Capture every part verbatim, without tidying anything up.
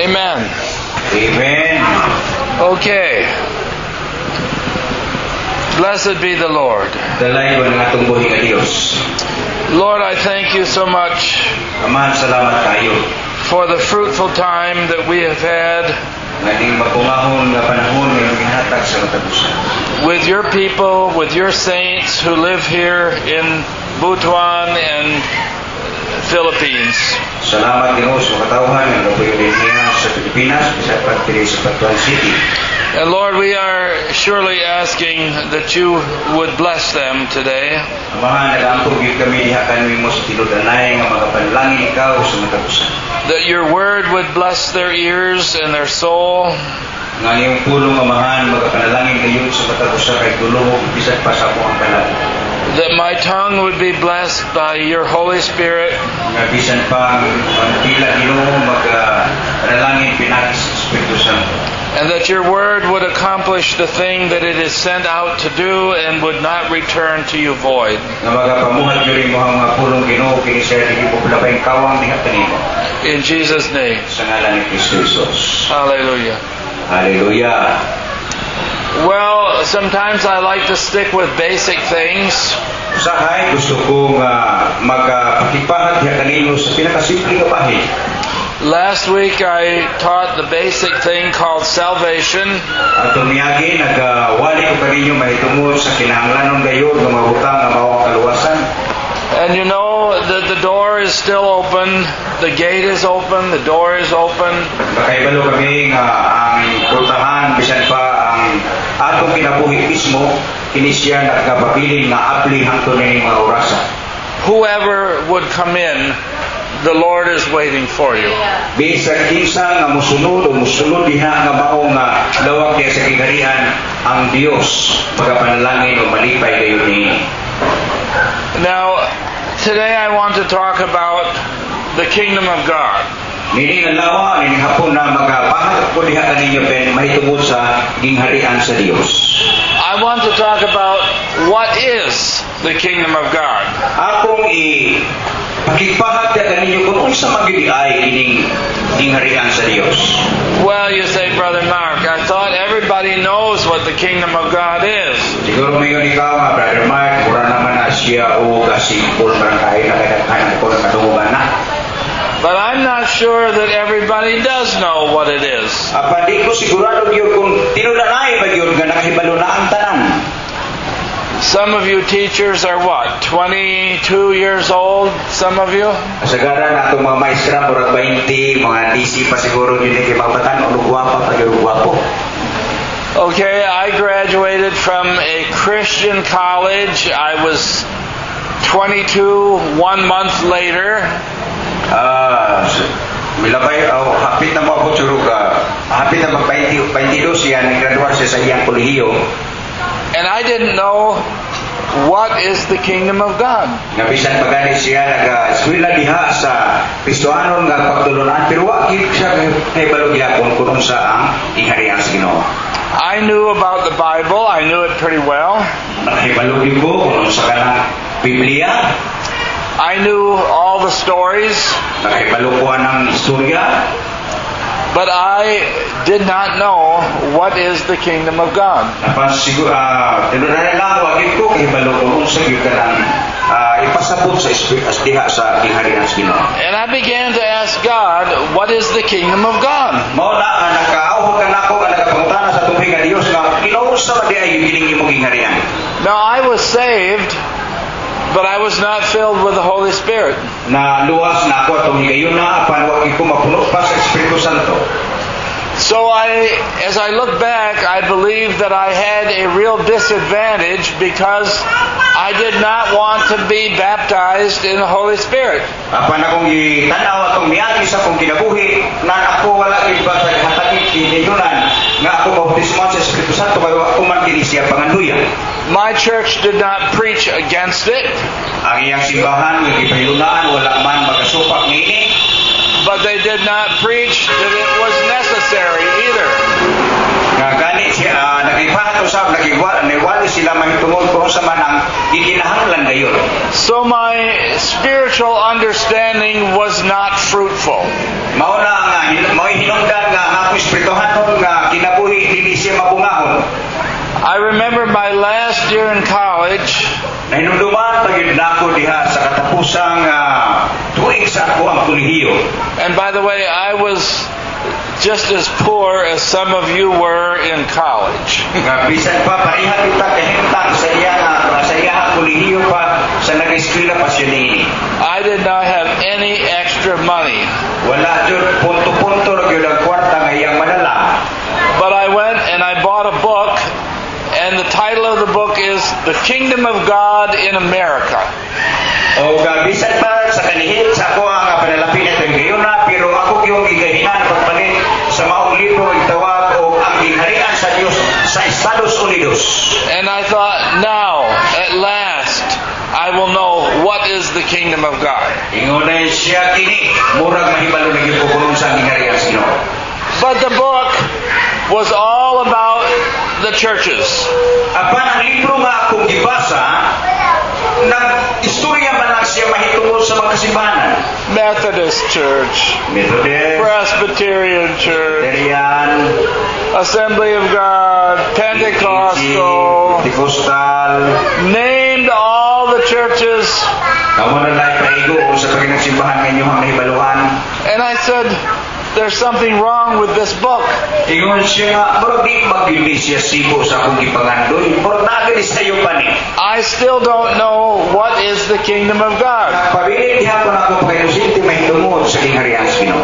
Amen. Amen. Okay. Blessed be the Lord. Dalay ko ng atong buhi nga Dios. Lord, I thank you so much Amahan, salamat kayo. for the fruitful time that we have had Ngayon mapumahon nga panahon nga gihatag sa katapusan. with your people, with your saints who live here in Butuan and Philippines. Salamat Dios sa katawhan nga kapuyo niya sa Pilipinas sa pagdiri sa Butuan City. And Lord, we are surely asking that you would bless them today. Amahan, nag-ampog yun kami diha kanimo sa tinudanay nga magapanlangin ikaw sa katapusan. That your word would bless their ears and their soul. Nga iyong pulong amahan magapanalangin kayo sa katapusan kay tulong bisan pa sa akong kalag. That my tongue would be blessed by your Holy Spirit. Nga bisan pa ang pila Ginoo magapanalangin pinakis sa Espiritu Santo. And that your word would accomplish the thing that it is sent out to do and would not return to you void. Nga magapamuhat yun rin mo ang mga pulong Ginoo kini siya hindi mo pulapay kawang diha kanimo. In Jesus' name. Sa ngalan ni Kristo Jesus. Hallelujah. Hallelujah. Well, sometimes I like to stick with basic things. Usahay gusto kong uh, magpakipahat diha kanimo sa pinakasimple nga bahin. Last week I taught the basic thing called salvation. Atong miyagi nagawali ko kaninyo mahitungod sa kinahanglanon gayud nga mabutang nga mao ang kaluwasan. And you know that the door is still open, the gate is open, the door is open. Makaibalo kami nga ang pultahan bisan pa ang atong kinabuhi mismo kini siya nagkapabilin nga apli hangtod ni mga orasa. Whoever would come in, the Lord is waiting for you. Bisag kinsa nga mosunod o mosunod diha nga mao nga lawak diha sa kigarian ang Dios magapanalangin o malipay kayo niini. Now, today I want to talk about the kingdom of God. Nini nga lawa nini hapon na magapahat ko diha kaninyo ben mahitungod sa gingharian sa Dios. I want to talk about what is the kingdom of God. Akong i pakipahat diha kaninyo kung unsa magidi ay kining gingharian sa Dios. Well, you say, Brother Mark, I thought everybody knows what the kingdom of God is. Siguro mayon ikaw nga Brother Mark, mura naman na siya o kasipol barangay na kaya ko na kadungan na. But I'm not sure that everybody does know what it is. Apa di ko sigurado gyud kung tinudanay ba gyud nga nakahibalo na ang tanan. Some of you teachers are what, twenty-two years old? Some of you? Kasagaran atong mga maestra murag twenty, mga D C pa siguro yun kay mabatan o gwapo pa gyud gwapo. Okay, I graduated from a Christian college. I was twenty-two one month later. Ah, milabay oh, hapit na mo ako churug. Hapit na mag twenty-two siya nag-graduate siya sa iyang kolehiyo. And I didn't know what is the kingdom of God. Nga bisan pagani siya nag-eskwela diha sa Kristohanon nga pagtulunan pero wa gid siya kay balo gyapon kun unsa ang ingharian sa Ginoo. I knew about the Bible. I knew it pretty well. Nakahibalo gid ko kun unsa kanang Biblia. I knew all the stories. Nakahibalo ko ang istorya. But I did not know what is the kingdom of God. Napas siguro ah tinudan lang wa gid ko kahibalo ko unsa gyud kanang uh, ipasabot sa espiritu as diha sa gingharian sa Ginoo. And I began to ask God, what is the kingdom of God? Mao na nga nakaawhag ka nako nga nagapangutana sa tubig nga Dios nga kinausa ba di ay gining imong gingharian. Now I was saved, but I was not filled with the Holy Spirit. Na luwas na ako atong higayon na apan wa gid ko mapuno pa sa Espiritu Santo. So I, as I look back, I believe that I had a real disadvantage because I did not want to be baptized in the Holy Spirit. Apan akong gitanaw atong miagi sa akong kinabuhi na ako wala gid ba sa hatagit kiniyunan nga ako mabautismo sa Espiritu Santo kay ako man kini siya panganduya. My church did not preach against it. Ang iyang simbahan nga gipayunaan wala man magasupak niini. But they did not preach that it was necessary either. Nga gani siya uh, nagipahat usab nagiwala niwali sila mahitungod kung sa man ang gikinahanglan gayon. So my spiritual understanding was not fruitful. Mao na nga mao hinungdan kolehiyo. And by the way, I was just as poor as some of you were in college. Nga bisan pa pareha kita kahimtang sa iya nga sa iya nga kolehiyo pa sa nag-eskwela pa siya niini. I did not have any extra money. Wala jud punto-punto ra gyud ang kwarta nga iyang madala. But I went and I bought a book, and the title of the book is The Kingdom of God in America. O gabisan pa sa kanihit sa ako ang panalapin ito ngayon na, pero ako yung igahinan pagpalit sa maong libro itawag o ang ginharian sa Diyos sa Estados Unidos. And I thought, now, at last, I will know what is the kingdom of God. Ingunay siya kini, murag mahibalo na yung pupunong sa ginharian sa Ginoo. But the book was all about the churches. Apan ang libro nga akong gibasa, nag-istorya man lang siya mahitungod sa mga kasimbahanan. Methodist Church, Methodist, Presbyterian Church, Presbyterian, Assembly of God, Pentecostal, Pentecostal, named all the churches. Kamo na lang paigo sa kaninang simbahan nga inyong nahibaluhan. And I said, there's something wrong with this book. Ingon siya nga, murag di mag-ibig siya sibo sa akong gipangandoy. Murag nagalis tayo pa ni. I still don't know what is the kingdom of God. Pabilit diha ko na akong pagkalusinti may tungod sa kingharian sa Ginoo.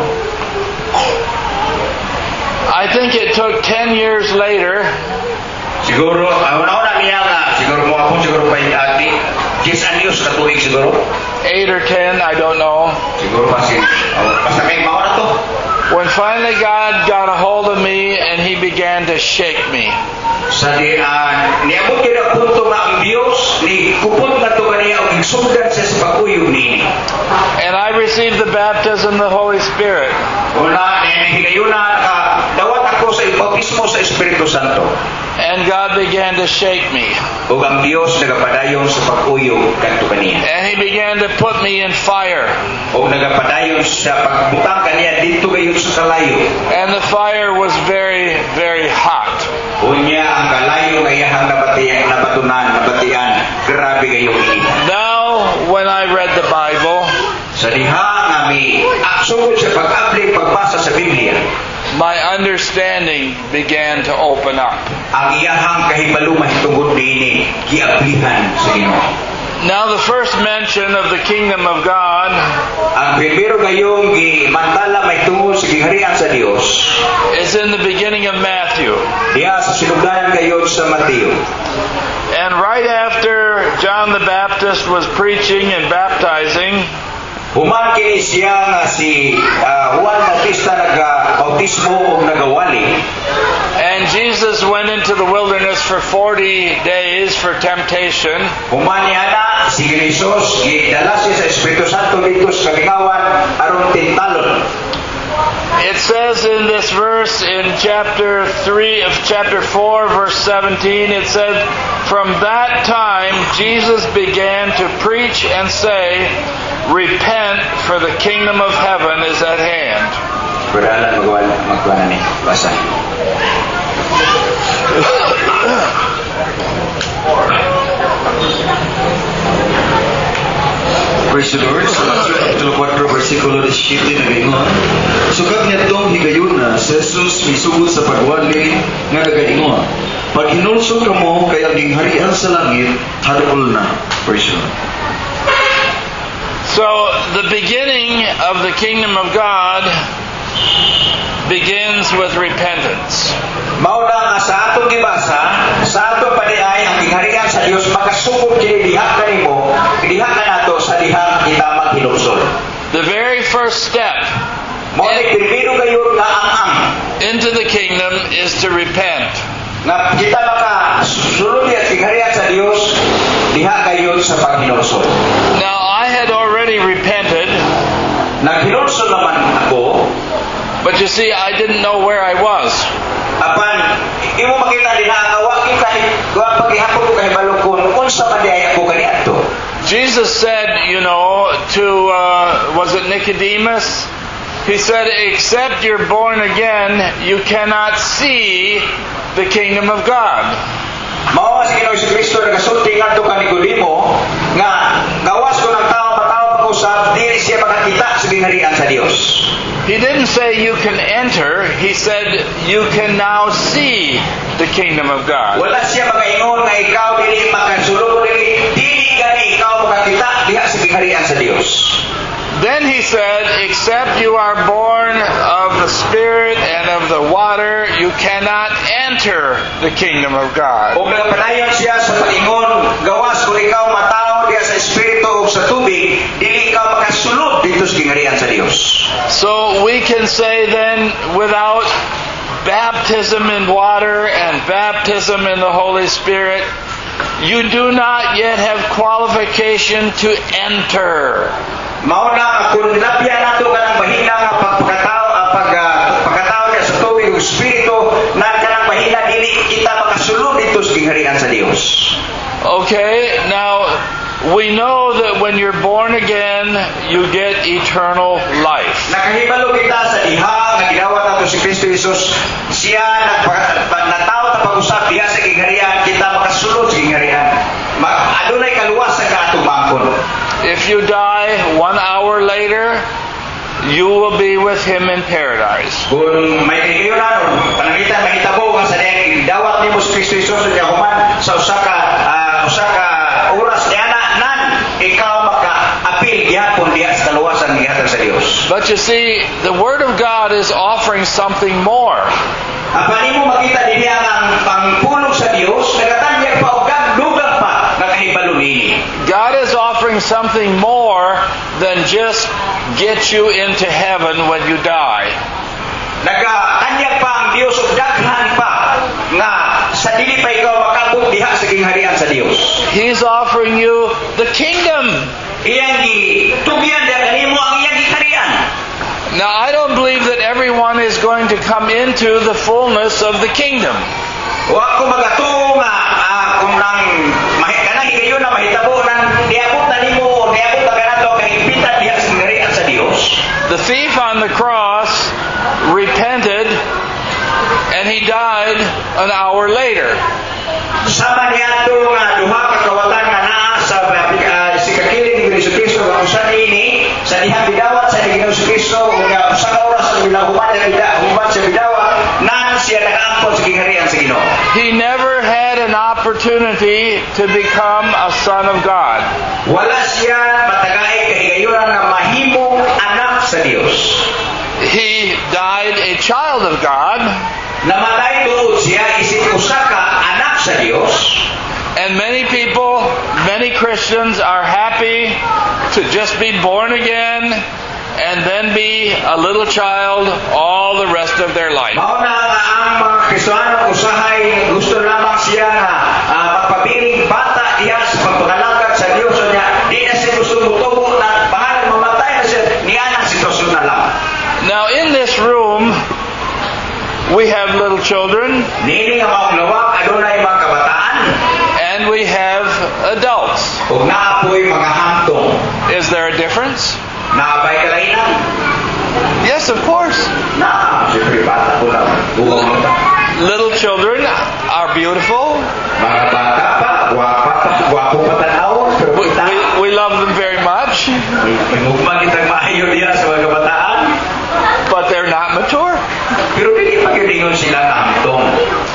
I think it took ten years later. Siguro, una-una niya nga, siguro mo ako, siguro pa yung ati. Kiss anyos katuig siguro. Eight or ten, I don't know. Siguro pa si, oh, basta may mauna to. When finally God got a hold of me and He began to shake me. Sa di, uh, niabot kaya punto nga ang Diyos, ni kupot na to kaniya ang igsugdan sa sa pag-uyog ni. And I received the baptism of the Holy Spirit. Una, hinayuna, uh, dawat ako sa bautismo sa Espiritu Santo. And God began to shake me. O ang Diyos nagapadayon sa pag-uyog kanto kaniya. And He began to put me in fire. O nagapadayon sa pagbutang kaniya dito kayo sa kalayo. And the fire was very, very hot. Unya ang kalayo nga iyahang nabatian, nabatunan, nabatian, grabe kayo init. Now, when I read the Bible, sa diha nga mi aksugod sa pag-abli pagbasa sa Biblia, my understanding began to open up. ang iyahang kahibalo mahitungod dinhi giablihan sa Ginoo. Now, the first mention of the kingdom of God Ang primero ngayong gimantala mahitungod sa gingharian sa Dios is in the beginning of Matthew. diha sa sinugdanan kayo sa Mateo. And right after John the Baptist was preaching and baptizing, Human kini siya nga si uh, Juan Bautista naga-bautismo o nagawali. and Jesus went into the wilderness for forty days for temptation. Human niya na si Jesus gidala siya sa Espiritu Santo dito sa kalingawan aron tintalon. It says in this verse in chapter three of chapter four verse seventeen, it said, from that time Jesus began to preach and say, repent, for the kingdom of heaven is at hand. Beralan magwan magwan ni basa. Praise the Lord. Sa Kapitulo four, versikulo seventeen na gayon. Sukad niya itong higayon na si Jesus misugod sa pagwali nga nagaingon. Pag hinulsog ka mo, kaya gingharian sa langit, hadapol na. Praise the Lord. So, the beginning of the kingdom of God begins with repentance. Mauna nga sa atong gibasa, sa atong paniay ang gingharian sa Dios makasugod kini diha kanimo, diha ka nato sa diha kita maghilomsol. The very first step Mo ni primero gayon nga ang into the kingdom is to repent. nga kita maka sulod at gingharian sa Dios diha gayon sa paghilomsol. Now, I had already repented, Naghilomsol naman ako, but you see, I didn't know where I was. apan imo makita diha nga wa kita wa paghihapon ko kahibalo kun unsa man diay ako kaniadto. Jesus said, you know, to, uh, was it Nicodemus? He said, except you're born again, you cannot see the kingdom of God. Mao si Ginoong Kristo nagasulti ngadto ka Nicodemo nga gawas ko ng tao mataw pag-usab dili siya makakita sa gingharian sa Dios. He didn't say you can enter. He said you can now see the kingdom of God. Wala siya magaingon nga ikaw dili makasulod dili dili gani ikaw makakita diha sa gingharian sa Dios. Then he said, except you are born of the Spirit and of the water, you cannot enter the kingdom of God. Kung nagpanayon siya sa paingon, gawas kung ikaw matao diha sa Espiritu o sa tubig, dili ikaw makasulod dito sa gingharian sa Dios. So we can say then, without baptism in water and baptism in the Holy Spirit, you do not yet have qualification to enter. Mauna kung nilapyan nato kanang bahina nga pagpakatao pag pagkatao niya sa tubig ug espiritu na kanang bahina dili kita makasulod dito sa gingharian sa Dios. Okay, now we know that when you're born again, you get eternal life. Nakahibalo kita sa diha nga gidawat nato si Kristo Jesus, siya nagpataw ta pag-usab diha sa gingharian kita makasulod sa gingharian. Adunay kaluwasan nga atong bangkon. If you die one hour later, you will be with Him in paradise. Kung may kayunan, panangitan mahitabo nga sa diyang dawat ni mo si Kristo Jesus sa human sa usa ka uh, usa ka oras niya na nan ikaw maka-apil gyapon diha sa kaluwasan ng gihatag sa Dios. But you see, the Word of God is offering something more. Apa nimo makita dinhi ang pangpulong sa Dios nagatanyag pa og dugang pa nga kahibalo nini. God is offering something more than just get you into heaven when you die. Nagatanyag pa ang Dios og daghan pa nga sa dili pa ikaw makabot diha sa gingharian sa Dios. He's offering you the kingdom. Iyang gitugyan diha kanimo ang iyang gingharian. Now, I don't believe that everyone is going to come into the fullness of the kingdom. Wa ko magato nga uh, kung nang mahikana higayon na mahitabo nang diabot na nimo diabot na kanato kahigpitan diha sa gingharian sa Dios. The thief on the cross repented and he died an hour later. Sama niya ito nga duha ka kawatan nga naa sa uh, si kakilid ni Jesucristo nga usa niini sa dihang bidawat sa Ginoo Jesucristo nga usa ka oras sa bilahuman sa bidahuman sa bidawat nan siya nag-ampon sa gingharian sa Ginoo. He never had an opportunity to become a son of God. Wala siya matagay kahigayunan nga mahimong anak sa Dios. He died a child of God. Namatay tuod siya isip usa ka anak sa Dios. And many people, many Christians are happy to just be born again and then be a little child all the rest of their life. Mao na ang mga Kristiyano usahay gusto lamang siya nga uh, magpabiling bata diha sa pagpangalangkat sa Dios niya. Di na siya gusto mutubo na bahala mamatay na siya niya ang sitwasyon na lang. Now in this room, we have little children. Nini nga mga lawak adunay mga kabataan. And we have adults. Ug naapoy mga hangtong. Is there a difference? Naabay kalainan. Yes, of course. Na, siyempre bata ko lang. Little children are beautiful. Mga bata pa, guwapa pa, guwapo pa tanaw. We, we, we love them very much. Mugmang kitang maayo diya sa mga kabataan. But they're not mature. Pero hindi magilingon sila na hangtong.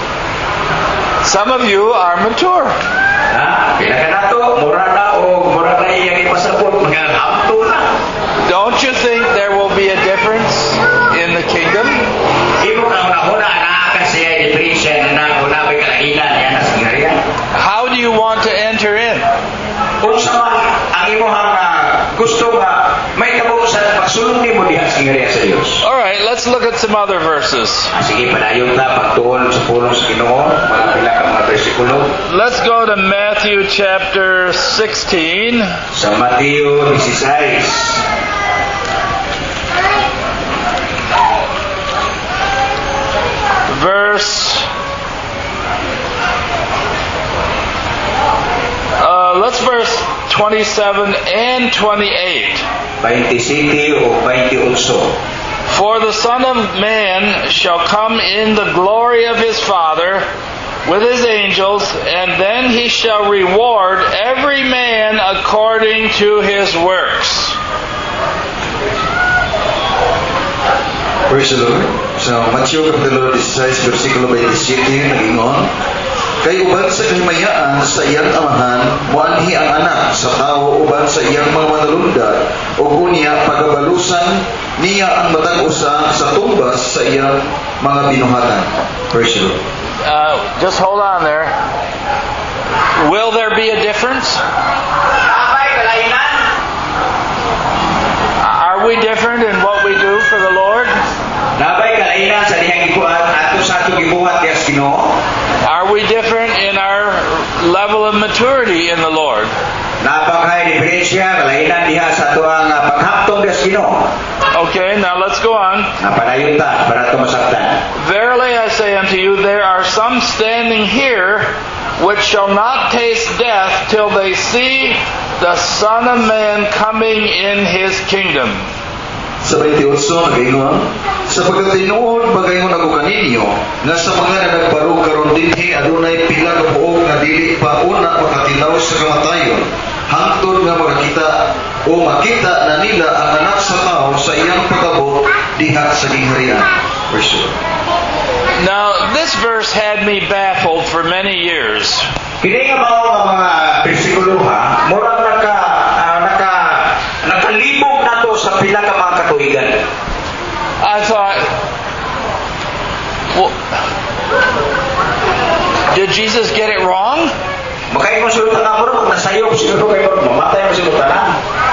Some of you are mature. Ha? Pila ka na to, mura na o mura na iyang ipasapot, mga hangtong na. Don't you think there will be a difference in the kingdom? Imo ka una-una na kasi depression na una may kalainan yan na singgarian. How do you want to enter in? Kung sa man ang imo hang uh, gusto nga may tabo sa pagsulong nimo diha sa singgarian sa Dios. All right, let's look at some other verses. Ah, sige, padayon na pagtuon sa pulong sa Ginoo, mga pila ka mga bersikulo. Let's go to Matthew chapter sixteen. Sa Mateo sixteen. Verse uh, let's verse twenty-seven and twenty-eight. twenty-seven o twenty-eight. For the Son of Man shall come in the glory of his Father with his angels, and then he shall reward every man according to his works. Praise the Lord. Sa Matthew Kapitulo sixteen, versikulo twenty-seven, nagingon, kay uban sa kahimayaan sa iyang amahan, muanhi ang anak sa tao uban sa iyang mga manalunda, o kunya pagabalusan niya ang matag usa sa tumbas sa iyang mga binuhatan. Praise the Lord. Uh, just hold on there. Will there be a difference? Are we different in what we do for the Lord? Are we different in our level of maturity in the Lord? Okay, now let's go on. Verily I say unto you, there are some standing here which shall not taste death till they see the Son of Man coming in His kingdom. Sa twenty-eight, nagaingon, sapagkat tinuod bagayon ako kaninyo, nga sa mga na nagbarog karon dinhi adunay pila ka buok nga dili pa una makatilaw sa kamatayon, hangtod nga makakita o makita na nila ang anak sa tao sa iyang pagabot diha sa gingharian. Verse two. Now, this verse had me baffled for many years. Kini nga mao nga mga bersikulo ha, murag naka uh, naka nakalibog nato sa pila ka mga katuigan. I thought, well, did Jesus get it wrong? Makay mo sultan na mo kung nasayop siguro kay mamatay mo sultan na.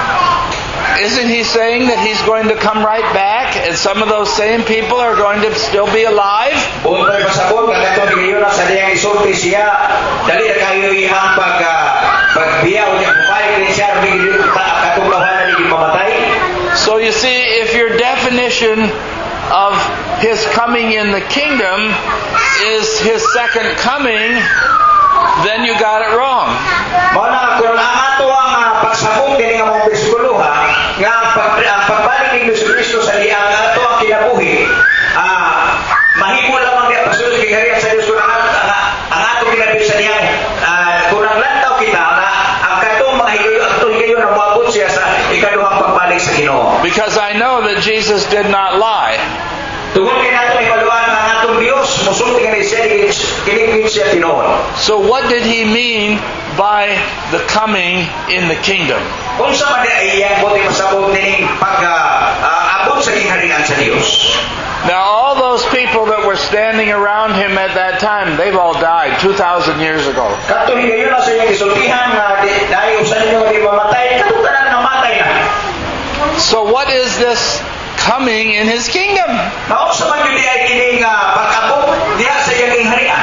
Isn't He saying that He's going to come right back and some of those same people are going to still be alive? Untay pasabot nga katong giyon sa diyang isulti siya, dali na kayo ihang pag pagbiyaw niya bukay ni siya bigil katong lawan ni mamatay. So you see, if your definition of His coming in the kingdom is His second coming, then you got it wrong. Mao na kung ang ato ang pagsabot kini nga mga bersikulo ha, nga pag pagbalik ni Kristo sa liyang ato ang kinabuhi, ah mahimo lamang diya pagsulod kay harian sa Dios kun ang ang ato kinabuhi sa liyang kung ang lantaw kita nga ang katong mga higayon ato higayon na moabot siya sa ikaduhang pagbalik sa Ginoo. Because I know that Jesus did not lie. Tungod kay nato ipaluan ang atong Dios mosulti nga siya kining siya tinuod. So what did He mean by the coming in the kingdom? Kung sa man ay iyang buti masabot ning pag uh, abot sa kingharian sa Dios. Now all those people that were standing around Him at that time, they've all died two thousand years ago. Kadto higayon na sa iyang gisultihan nga dahil usa ninyo nga mamatay, kadto tanan namatay na. So what is this coming in His kingdom? Mao sa man gyud ay kining pag-abot diha sa iyang kingharian.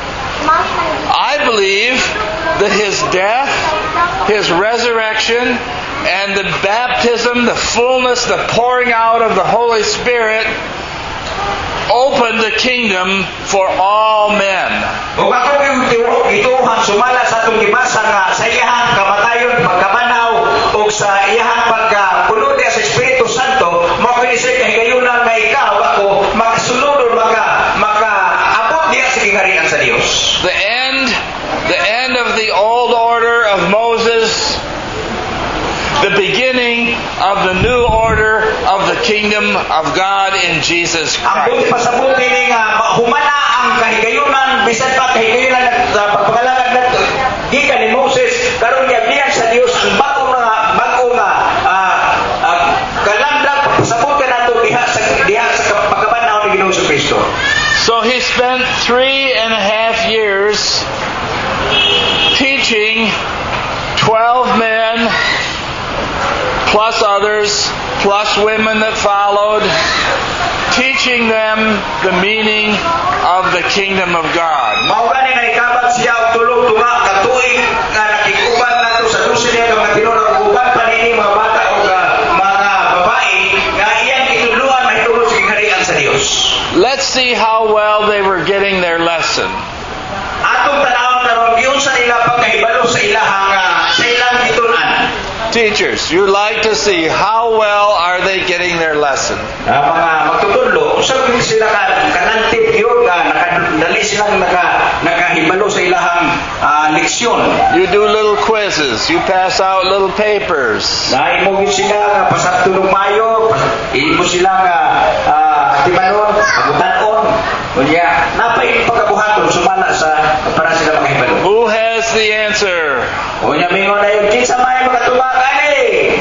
I believe that His death, His resurrection, and the baptism, the fullness, the pouring out of the Holy Spirit opened the kingdom for all men. Ug ako gituhan sumala sa atong gibasa nga sa iyang kamatayon, pagkamanaw ug sa iyang pagpuno diha sa Espiritu Santo, mao kini sa kahigayunan nga ikaw ako makasulod maka makaabot diha sa kingharian sa Dios. The end, the end of the old order of Moses, the beginning of the new order of the kingdom of God in Jesus Ang buti Christ. pasabot ini nga humana ang kahigayunan bisan pa kahigayunan sa pagpangalagan nato gikan ni Moses karon giabdihan sa Dios ang bago nga bago nga uh, uh, kalamdag pasabot ka nato diha sa diha sa pagkabanhaw ni Ginoong Kristo. So He spent three and a half years teaching twelve men plus others, plus women that followed, teaching them the meaning of the kingdom of God. Mao gani nga ikabat siya og tulog tunga ka tuig nga nakikuban nato sa dusin niya nga tinulog uban pa nini mga bata o mga babae nga iyang itudluan mahitungod sa kingharian sa Dios. Let's see how well they were getting their lesson. Atong tanawon karon giun sa ila pagkahibalo sa ilahang sa ilang gitun-an. Teachers, you like to see how well are they getting their lesson. Uh, mga magtutudlo, usab gyud sila ka kanantip gyud nga nakadali silang naka nakahibalo sa ilahang uh, leksyon. You do little quizzes. You pass out little papers. Na imo gid sila nga pasabtulong mayo, imo sila nga uh, timanon, pagutanon. Unya, napay pagkabuhaton sumala sa para sila makahibalo. Who has the answer? Unya mingon na yung kinsa may makatubakan eh.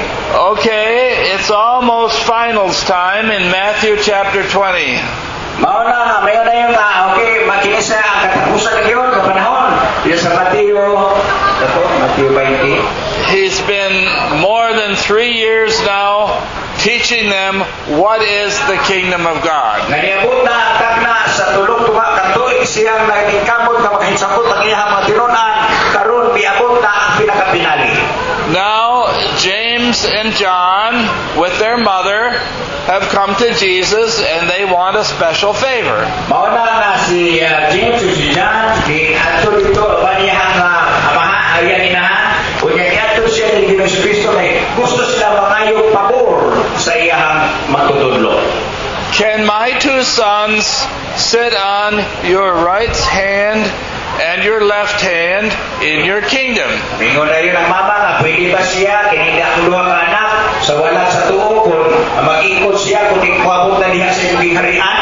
Okay, it's almost finals time in Matthew chapter twenty. Mao na, mayon na yung ah, okay, makinis na ang katapusan ng yun, kapanahon. Yung sa Mateo, ito, Mateo twenty. He's been more than three years now teaching them what is the kingdom of God. Naniabot na ang tagna sa tulong tunga katuig siyang naging kamot ka makahinsabot ang iyang mga tinunan, karon miabot na ang pinakapinali. Now, James and John, with their mother, have come to Jesus and they want a special favor. Mauna na si uh, James at si John, di ato dito, baniyang uh, amaha, ayan inahan, kunya ato siya ni Ginoong Kristo kay gusto sila mangayong pabor sa iyang magtutudlo. Can my two sons sit on your right hand and your left hand in your kingdom? Mingon na yun ang mama nga, pwede ba siya, kinindi ang luha ka anak, sa wala sa tuo, kung mag-ikot siya, kung ikwabot na diha sa iyong harian?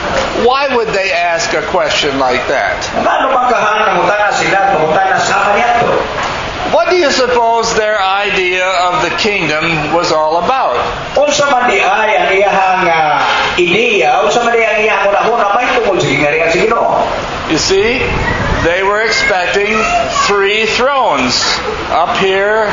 Why would they ask a question like that? Ano magkahan, mutana sila, mutana sama niya to. What do you suppose their idea of the kingdom was all about? Unsa man di ay ang iyahang uh, ideya, unsa man di ang iyahang una-una, may tungkol sa gingarihan sa Ginoo. You see, they were expecting three thrones. Up here,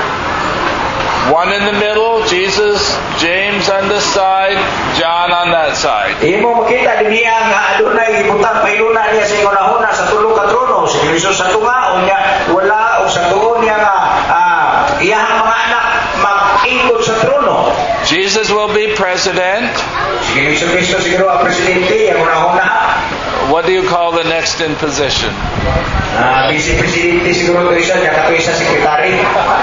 one in the middle, Jesus, James on this side, John on that side. Imo makita din niya nga adunay ibutang pailuna niya sa una-una sa tulo ka trono. Si Jesus sa tunga, unya wala o sa tuon niya nga uh, iyahang mga anak mag-ingkod sa trono. Jesus will be president. Si Jesus Kristo siguro ang presidente, ang una-una. What do you call the next in position? Ah, uh, vice-presidente siguro to isa, kaya to isa sekretary.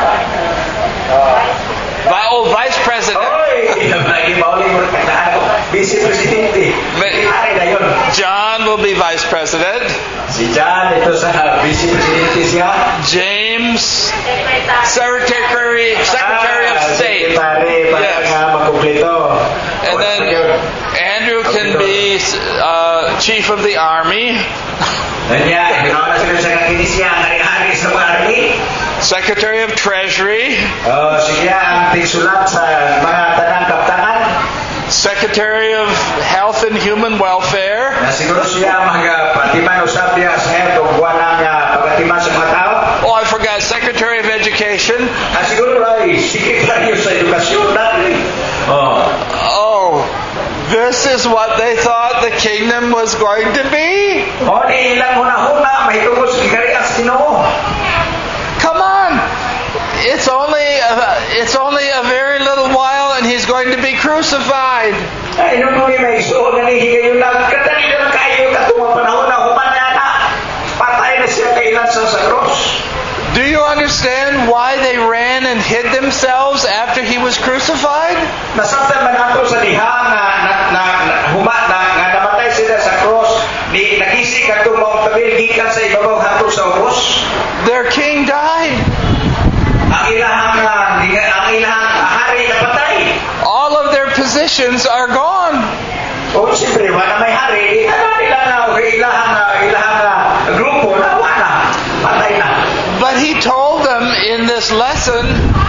Vi- oh, vice president. Oy, lagi mauli mo kata vice-presidente. Sekretary na yun. John will be vice president. Si John ito sa vice-presidente siya. James, secretary, secretary of state. Sekretary, para nga magkumpleto. And then Andrew can be uh, chief of the army. Kanya, ginawa na sila sa kakinisya ang hari-hari sa army. Secretary of Treasury. Oh, siya ang tigsulat sa mga tanang kaptanan. Secretary of Health and Human Welfare. Na siguro siya magpatiman usap niya sa health o buwan ng pagatiman sa mga tao. Oh, I forgot. Secretary of Education. Na siguro ay sekretaryo sa edukasyon natin. Oh. Oh, this is what they thought the kingdom was going to be. Oh, di ilang huna-huna mahitungkol sa gigarian sa Ginoo. Come on. It's only a, it's only a very little while and he's going to be crucified. Ay, nung nung may isuon na nihigayon lang, katali na lang kayo katumang panahon na humana na. Patay na siya kailan sa sa cross. Do you understand why they ran and hid themselves after he was crucified? Nasabtan man ato sa diha nga na, na, na huma na nga namatay sila sa cross, di nagisik ato mong tabil gikan sa ibabaw hatod sa ubos. Their king died. Ang ilahang ang ilahang hari na patay. All of their positions are gone. O siyempre, wala may hari, di na nila na ilahang ilahang grupo na wala. Patay na. But he told them in this lesson,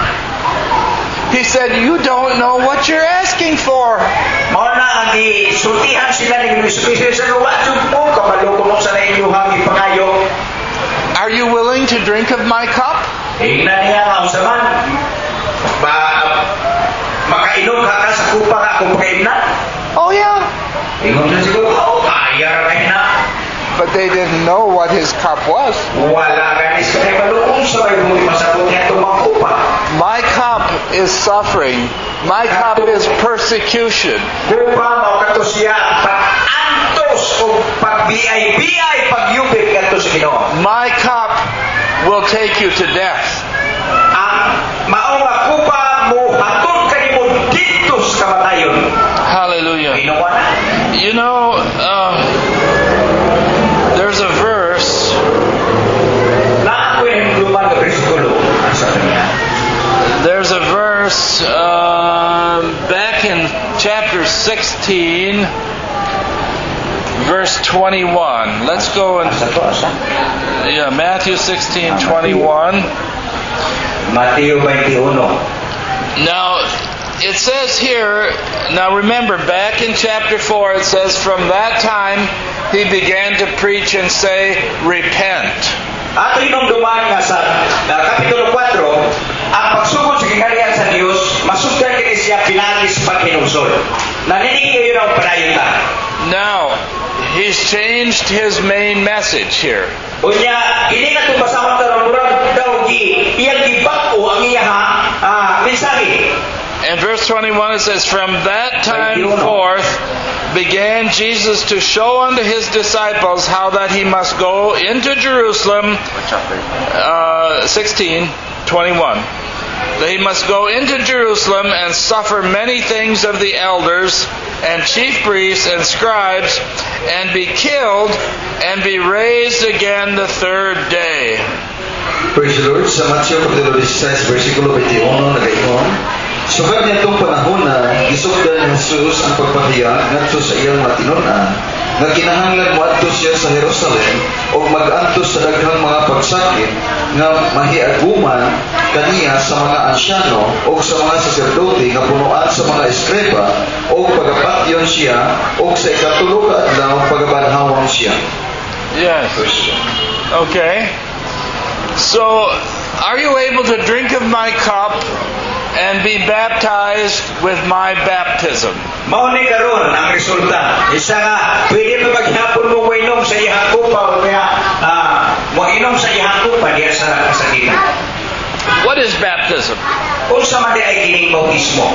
he said, you don't know what you're asking for. Mauna ang isultihan sila ng Kristo sa luwa mo, kabalo ko mo sa inyuhang ipangayo. Are you willing to drink of my cup? Ingnan niya nga usaman. Ba, makainom ka ka sa kupa nga kung pagkaimnan. Oh yeah. Ingon na siguro, oh, kaya rin na. But they didn't know what his cup was. Wala ganis ka na maluong sa may buti masabot niya itong mga kupa. My cup is suffering. My cup is persecution. Kupa mo kato siya pag-antos o pag-biyay-biyay pag-yubit kato sa Ginoo. My cup will take you to death. Ang maong kupa mo hatod kanimo dito sa kamatayon. Hallelujah. Ginawa na. You know, um, there's a verse na ako yung luman na Kristo sixteen, verse twenty-one. Let's go and Asa to, asa? yeah, Matthew sixteen twenty-one. Mateo twenty-one. Now, it says here, now remember, back in chapter four, it says, from that time he began to preach and say, repent. Ato inumduman nga sa uh, Kapitulo four, ang pagsugod sa kingharian sa Dios, masugdan kini siya pinagis paghinusol. Naninig kayo ng panayuta. Now, he's changed his main message here. Unya, ini nga itong basahon karon murag daw gi iyang gibag-o ang iyaha uh, mensahe. In verse twenty-one it says, from that time forth began Jesus to show unto his disciples how that he must go into Jerusalem, uh, sixteen twenty-one, that he must go into Jerusalem and suffer many things of the elders and chief priests and scribes, and be killed, and be raised again the third day. Praise the Lord. Sa Matthew Kapitulo sixteen, versikulo twenty-one, nagaingon, sugad niya itong panahon na gisugdan ni Jesus ang pagpahayag ngadto sa iyang matinud-an nga kinahanglan moadto siya sa Jerusalem o mag-antos sa daghang mga pagsakit nga mahiaguman kaniya sa mga ansyano o sa mga saserdote nga punuan sa mga eskreba o pagapatyon siya o sa ikatulo ka adlaw pagabanhawang siya. Yes. Okay. So, are you able to drink of my cup and be baptized with my baptism? Mao ni karon ang resulta. Isa nga, pwede pa maghapon mo inom sa iyang kupa o kaya uh, mo inom sa iyang kupa diya sa kasakitan. What is baptism? Kung sa man di ay kining bautismo.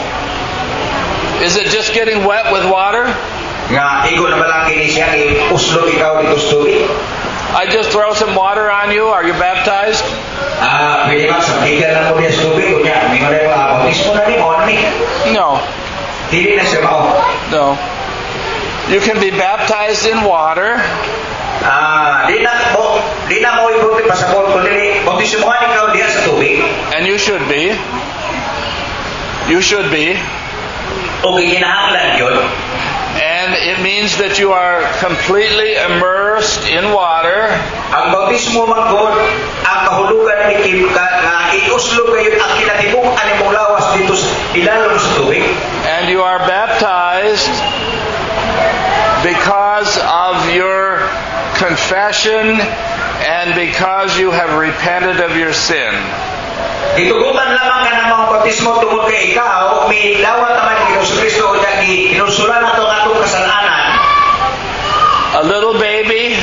Is it just getting wet with water? Nga, igo na malaki ni siya, uslo ikaw dito sa tubig. I just throw some water on you. Are you baptized? Ah, pwede man sa bigan lang mo diya sa tubig. Kunya, may mga uh, bautismo na rin, mo ni. No. Dili na siya mao. No. You can be baptized in water. Ah, di na mo, di na mo ibuti pa sa kol kundi bautismo ani ikaw diya sa tubig. And you should be. You should be. O ginahanglan yun. And it means that you are completely immersed in water. Ang bautismo man god, ang kahulugan ni Kim ka nga iuslo kayo ang kinatibuk ani mong lawas dito sa ilalom sa tubig. And you are baptized because of your confession and because you have repented of your sin. Itugutan lamang ka ng mga bautismo tungod kay ikaw, may lawat naman ni Hesus Kristo o dagi inusulan nato ang atong kasalanan. A little baby,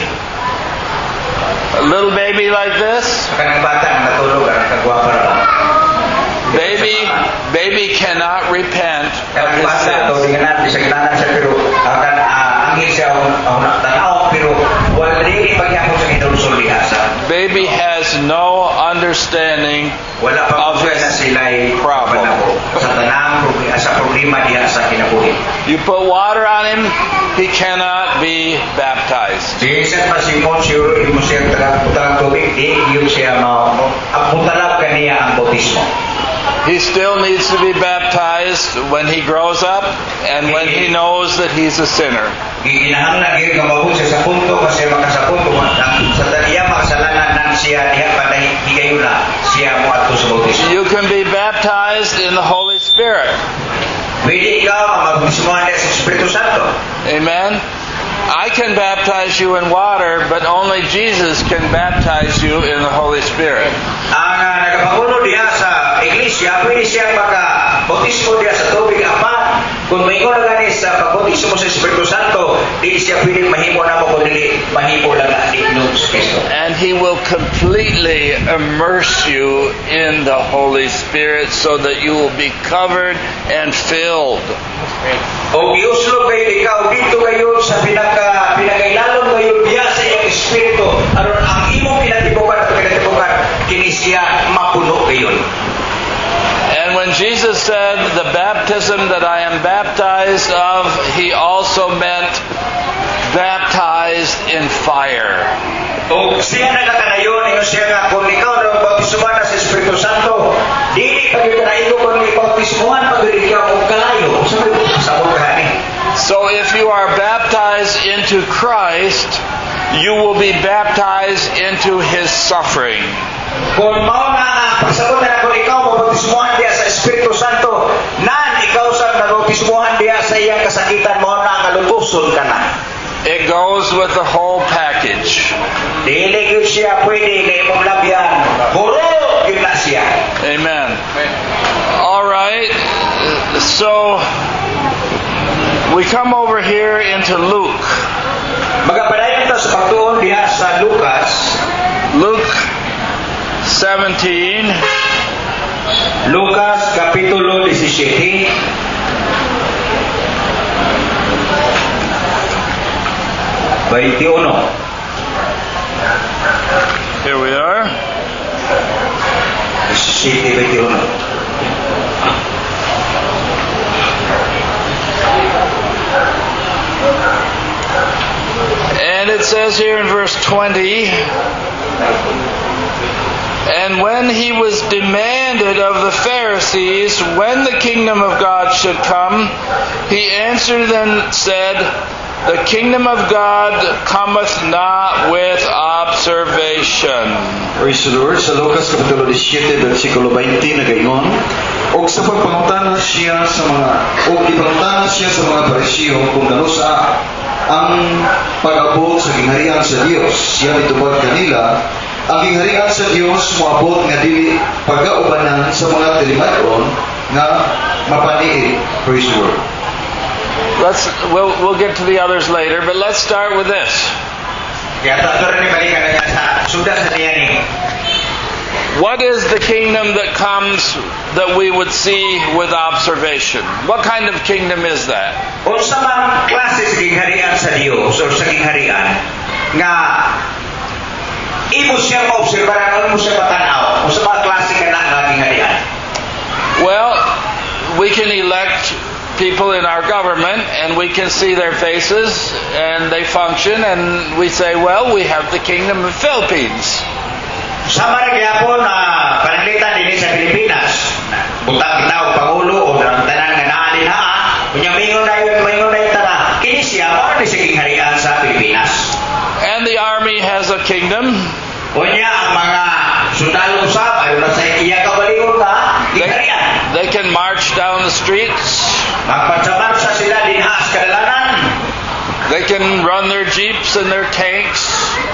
a little baby like this, Kanang bata nga natulog ang kagwapa ra. baby, baby cannot repent of Kanang his bata to sins. dingan sa gitanan sa pero akan angin siya ang tanaw pero wala dili pagyapon sa kinulsol diha sa. Baby has no understanding Wala pa of po na his sila problem. sa tanang problema sa problema diha sa kinabuhi. You put water on him, he cannot be baptized. Si Isan pa si Monsignor, imo siya tagang tubig, di yun siya mao. Ang mutalab kaniya ang bautismo. He still needs to be baptized when he grows up and when he knows that he's a sinner. Giginahanglan gyud nga mabug siya sa punto kasi makasapunto sa taniya makasalanan nang siya diha pa higayuna siya mo adto sa bautismo. You can be baptized in the Holy Spirit. Pwede ikaw ang mabautismohan sa Espiritu Santo. Amen? I can baptize you in water, but only Jesus can baptize you in the Holy Spirit. Ang uh, nagapangulo diha sa iglesia, pwede siyang maka-bautismo diha sa tubig apa. Kung maingon na gani sa pagbautismo sa Espiritu Santo, di siya pwede mahimo na mo kundi mahimo lang ang ignon sa Kristo. And He will completely immerse you in the Holy Spirit so that you will be covered and filled. O giuslo kayo ikaw dito kayo sa pinaka pinakailalom kayo diha sa iyong espiritu aron ang imong pinatibukan at pinatibukan kini siya mapuno kayon. And when Jesus said the baptism that I am baptized of, He also meant baptized in fire. O siya nagkakanayon ingon siya nga kung ikaw na bautismuhan na sa Espiritu Santo, dili pa gyud na ikaw kung ibautismuhan pag ikaw og kalayo. Sa sabot gani. So you are baptized into Christ, you will be baptized into His suffering. Kung mao na nga pagsabutan ako ikaw mabautismuhan diya sa Espiritu Santo, nan ikaw sa nabautismuhan diya sa iyang kasakitan mo na ngalutuson ka na. It goes with the whole package. Dili gyud siya pwede kay imong labyan. Puro gyud na siya. Amen. All right. So we come over here into Luke. Magapadayon ta sa pagtuon diha sa Lucas. Luke seventeen. Lucas kapitulo seventeen. twenty-one. Here we are. seventeen, twenty-one. And it says here in verse twenty, and when he was demanded of the Pharisees when the kingdom of God should come, he answered and said, the kingdom of God cometh not with observation. Praise the Lord. Sa Lucas kapitulo seventeen versikulo twenty nagaingon, og sa pagpangutana siya sa mga og ipangutana siya sa mga Parisiyo kung ganusa ang pag-abot sa gingharian sa Dios. Siya mitubag kanila, ang gingharian sa Dios moabot nga dili pagaubanan sa mga tilimad-on nga mapaniid. Praise the Lord. Let's we'll we'll get to the others later, but let's start with this. Kaya tato rin balikan na niya sa sudah sa niya ni. What is the kingdom that comes that we would see with observation? What kind of kingdom is that? Unsa man klase sa gingharian sa Dios o sa gingharian nga imo siya maobserbahan, imo siya matanaw, unsa man klase kana nga gingharian? Well, we can elect people in our government and we can see their faces and they function and we say, well, we have the kingdom of Philippines. Sama rin gyapon na pananglitan din sa Pilipinas. Butang kita o pangulo o tanan nga naa din ha. Kunya mingon na yun, mingon na yun tana. Kini siya mo rin sa gingharian sa Pilipinas. And the army has a kingdom. Kunya ang mga sundalo sa ayo na sa iya kabaligon ka gingharian. They can march down the streets. Magpatsamarsa sila din ha sa kadalanan. They can run their jeeps and their tanks.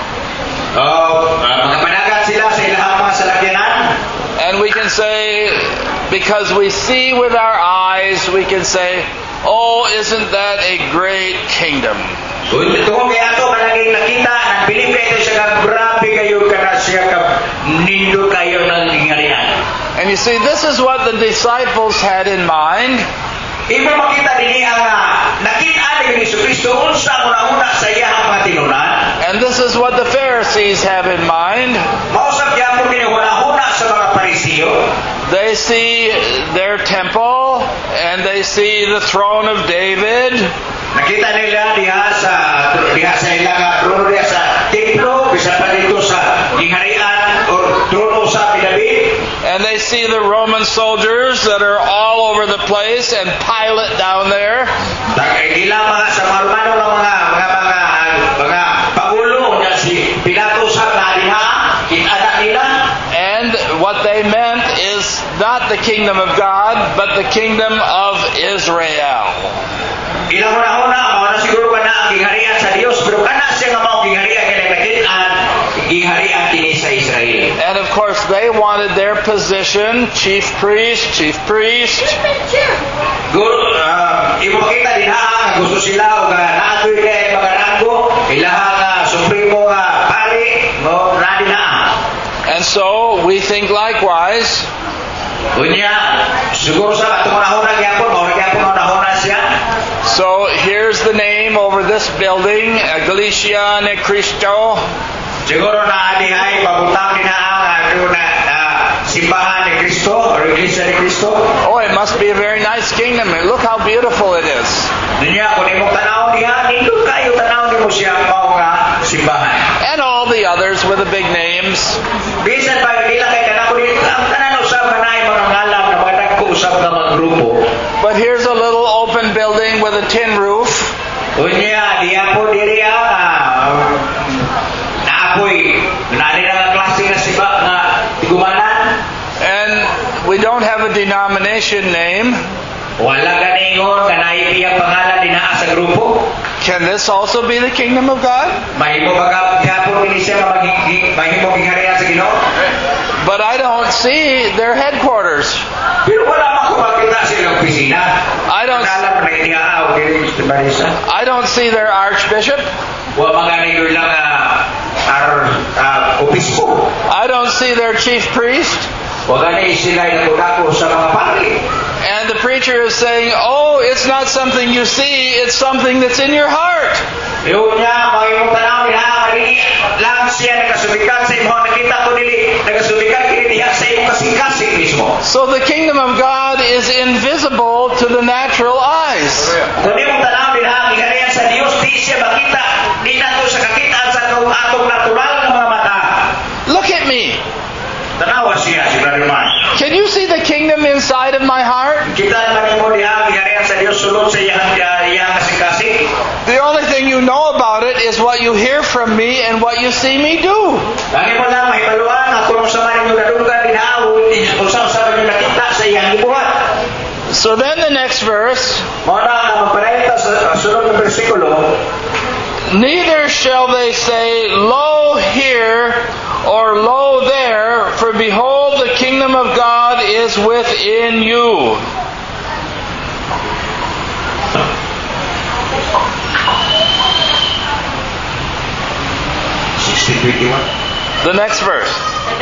Oh, uh, magpanagat sila sa ilang mga salakyanan. And we can say, because we see with our eyes, we can say, oh, isn't that a great kingdom? So, ito kung kaya ito, managing nakita, nagbiling kayo siya ka, grabe kayo ka na siya ka, nindo kayo ng gingharian. And you see, this is what the disciples had in mind. Imo makita din ang nakita ni Jesucristo unsa una-una sa iyang mga tinunan. And this is what the Pharisees have in mind. Mausap gyapon kini una-una sa mga Parisiyo. They see their temple and they see the throne of David. Nakita nila diha sa diha sa ilang trono diha sa templo bisa pa dito sa gingharian o trono sa David. And they see the Roman soldiers that are all over the place and Pilate down there. Dagila mga sa mga Romano ng mga mga mga mga pangulo niya si Pilato sa diha kita nila. And what they meant is not the kingdom of God, but the kingdom of Israel. Ilang una-una, mao na siguro ka na ang gingharian sa Dios, pero kana siya nga mao gingharian kay nagitan, gingharian kini sa Israel. And of course, they wanted their position, chief priest, chief priest. Guru, uh, ipakita din ha, gusto sila o naatoy kay mga ranggo, ilahang uh, supremo nga uh, pari, mo na din ha. And so, we think likewise. Kunya, siguro sa atong nahuna gyapon, mao gyapon nahuna siya. So here's the name over this building, Iglesia ni Cristo. Siguro na adihay pabutang din ang na simbahan ni Cristo or Iglesia ni Cristo. Oh, it must be a very nice kingdom. Look how beautiful it is. Dinya kun imong tanaw diha, nindot kayo tanaw nimo siya mao nga simbahan. And all the others with the big names. Bisan pa dila kay kana kun ang tanan usab manay mga ngalan na mga usab nga mga grupo. But here's a little open building with a tin roof. Unya, di apo diri ah, naapoy, nari na klase nga siba nga tigumanan. And we don't have a denomination name. Wala ganingon kanay iya pangalan dinaa sa grupo. Can this also be the kingdom of God? Mahimo baga gapon kini siya magiging mahimo giharian sa Ginoo. But I don't see their headquarters. Pero wala makakita sa ilang opisina. I don't Alam na itiaaw diri sa Barisa. I don't see their archbishop. Wa magani lang ah ar ah, obispo. I don't see their chief priest. Wa gani sila nakudako sa mga pari. And the preacher is saying, "Oh, it's not something you see, it's something that's in your heart." Yun niya, mahimong tanaw niya, kari lang siya nagasubikan sa imo, nakita ko nili, nagasubikan kini diha sa imo kasing-kasing mismo. So the kingdom of God is invisible to the natural eyes. Kung imong tanaw niya, giharian sa Dios, di siya makita, di nato sa kakitaan sa atong natural nga mga mata. Look at me. Tanawa siya, si Brother Man. Can you see the kingdom inside of my heart? Kita naman mo diha, giharian sa Dios, sulod sa iyang iyang kasing-kasing. The only thing you know about it is what you hear from me and what you see me do. Lagi mo lang mahipaluan, ako nung sa man yung nadunggan, dinaaw, usap-usap yung nakita sa iyang ibuhat. So then the next verse, Muna ang magparehita sa sunod na versikulo, neither shall they say, "Lo here," or "Lo there," for behold, the kingdom of God is within you. sixteen twenty-one. The next verse,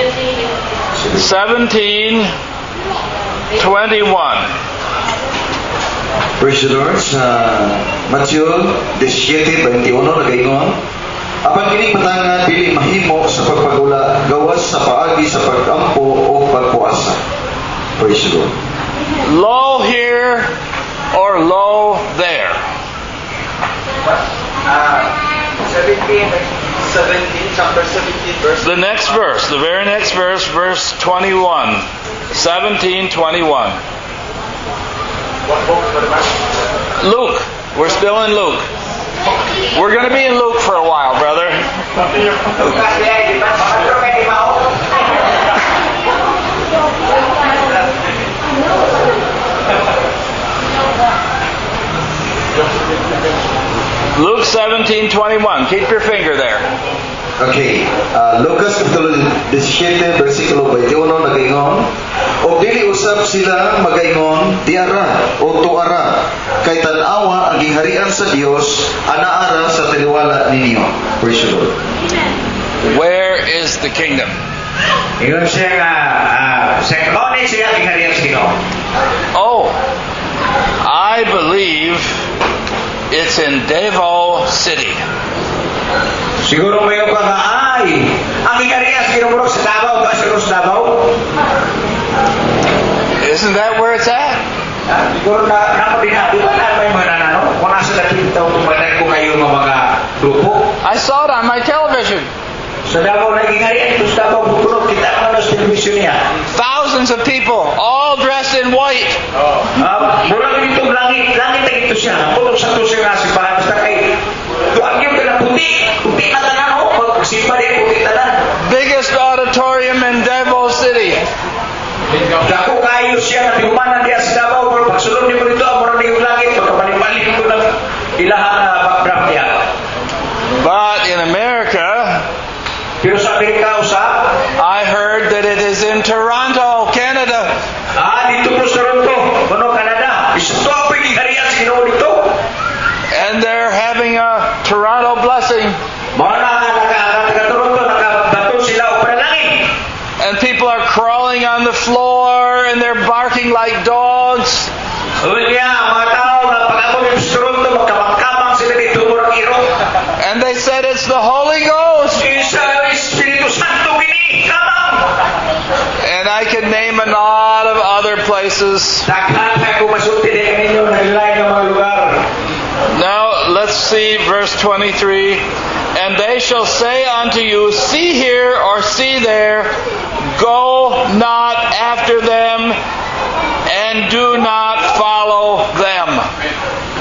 seventeen twenty-one. Praise the Lord. Sa Matthew seventeen twenty-one nagaingon, apan kini patangan dili mahimo sa pagpagula gawas sa paagi sa pagampo o pagpuasa. Praise the Lord. Lo here or lo there. seventeen, seventeen, chapter seventeen, verse. The next verse, the very next verse, verse twenty-one. seventeen twenty-one. What book, Brother Man? Luke. We're still in Luke. We're going to be in Luke for a while, brother. Luke seventeen twenty-one. Keep your finger there. Okay, uh, Lucas Kapitulo seventeen, versikulo twenty-one nagaingon, o dili usab sila magaingon, tiara o tuara, kay tan-awa ang giharian sa Dios, anaara sa taliwala ninyo. Praise the Lord. Where is the kingdom? Yun siya nga, sa kaone siya giharian sa Ginoo. Oh, I believe it's in Davao City. Siguro may ka nga, ay, ang giharian sa Ginoo sa Davao, ba siguro sa Davao? Isn't that where it's at? Ah, siguro na, naman din na, di ba na may mga nanano? Kung nasa nakikita ko, tumanan ko kayo ng mga grupo. I saw it on my television. Sa Davao na giharian, ito sa Davao, bukulog, kita ko na sa television niya. Thousands of people, all dressed in white. Ah, murang dito langit, langit na ito siya. Pulog sa to siya nga si Bahan. Basta kay, tuwag yung ka puti. Puti na tanan ho. Pag simpa rin, puti tanan. Biggest auditorium in Davao City. Dako kayo siya na tiumanan diya sa Davao. Pero pagsulong niyo dito, murang yung langit. Pagkapalipalik ko ng ilahan na backdrop niya. But in America, Pero sa Amerika, usap, I heard that it is in Toronto, Canada. ah, dito po sa Toronto, ano, Canada. Isa to ang pagigarian sa Ginoo dito. And they're having a Toronto blessing. Mga na, naka-Toronto, nakabato sila o panalangin. And people are crawling on the floor and they're barking like dogs. Unya, mga tao na pag-abot yung sa Toronto, magkamang-kamang sila dito, murang iro. And they said it's the Holy Ghost. Isa, Espiritu Santo, gini, kamang. And I could name a lot of other places. Daghan na kumasulti din ninyo na ilay ng mga lugar. Now let's see verse twenty-three. And they shall say unto you, see here or see there, go not after them, and do not follow them. Sa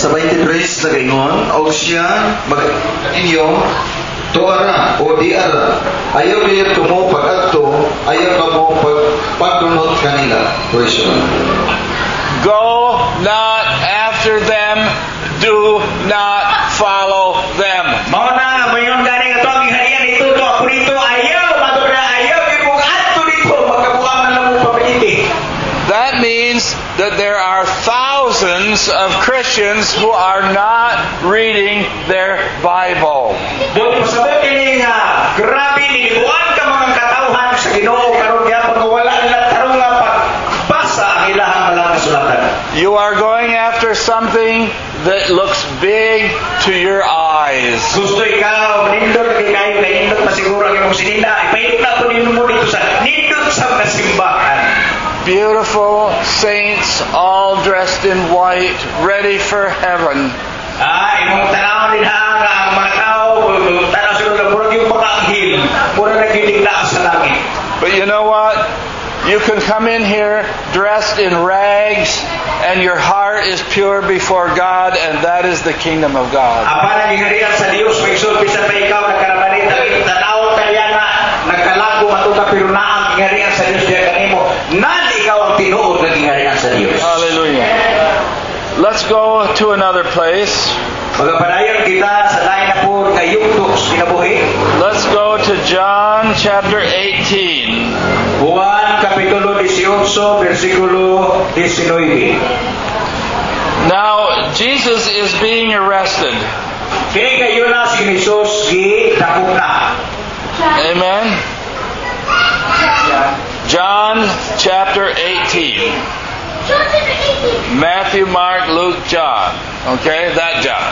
sa twenty-three na gaingon, og siya mag-inyo, tuara o di ara. Ayaw niya tumo pag-agto, ayaw ka mo pag-pagdunot kanila. Question. Go not after them, do not follow them. Mao na mayon gani nga to ang harian ito to ako dito ayaw madura ayaw gyud mo adto dito magkabuang na lang mo pamiliti. That means that there are thousands of Christians who are not reading their Bible. Doon pasabot kini nga grabe nilibuan ka mga katawhan sa Ginoo karon gyapon nga wala nila tarong nga pagbasa ang ilahang malang kasulatan. You are going after something that looks big to your eyes. Gusto ikaw nindot kay kayo kay nindot masiguro ang imong sinina ipahilot na po ninyo mo dito sa nindot sa kasimbahan. Beautiful saints all dressed in white, ready for heaven. Ah, imong tanaw din ha nga ang mga tao tanaw siguro lang murag yung pag-anghel murag nagiligla sa langit. But you know what? You can come in here dressed in rags and your heart is pure before God, and that is the kingdom of God. Apa nang giharian sa Dios may sulpi sa ikaw nagkaramani tanaw kaya na nagkalago matuta pero naang giharian sa Dios diya kanimo nan ikaw ang tinuod ng giharian sa Dios. Hallelujah. Let's go to another place. Magapadayon kita sa lain na po nga yugto sa kinabuhi. Let's go to John chapter eighteen. Juan kapitulo eighteen versikulo nineteen. Now, Jesus is being arrested. Kaya kayo na si Jesus gidakop na. Amen. John chapter eighteen. Matthew, Mark, Luke, John. Okay, that John.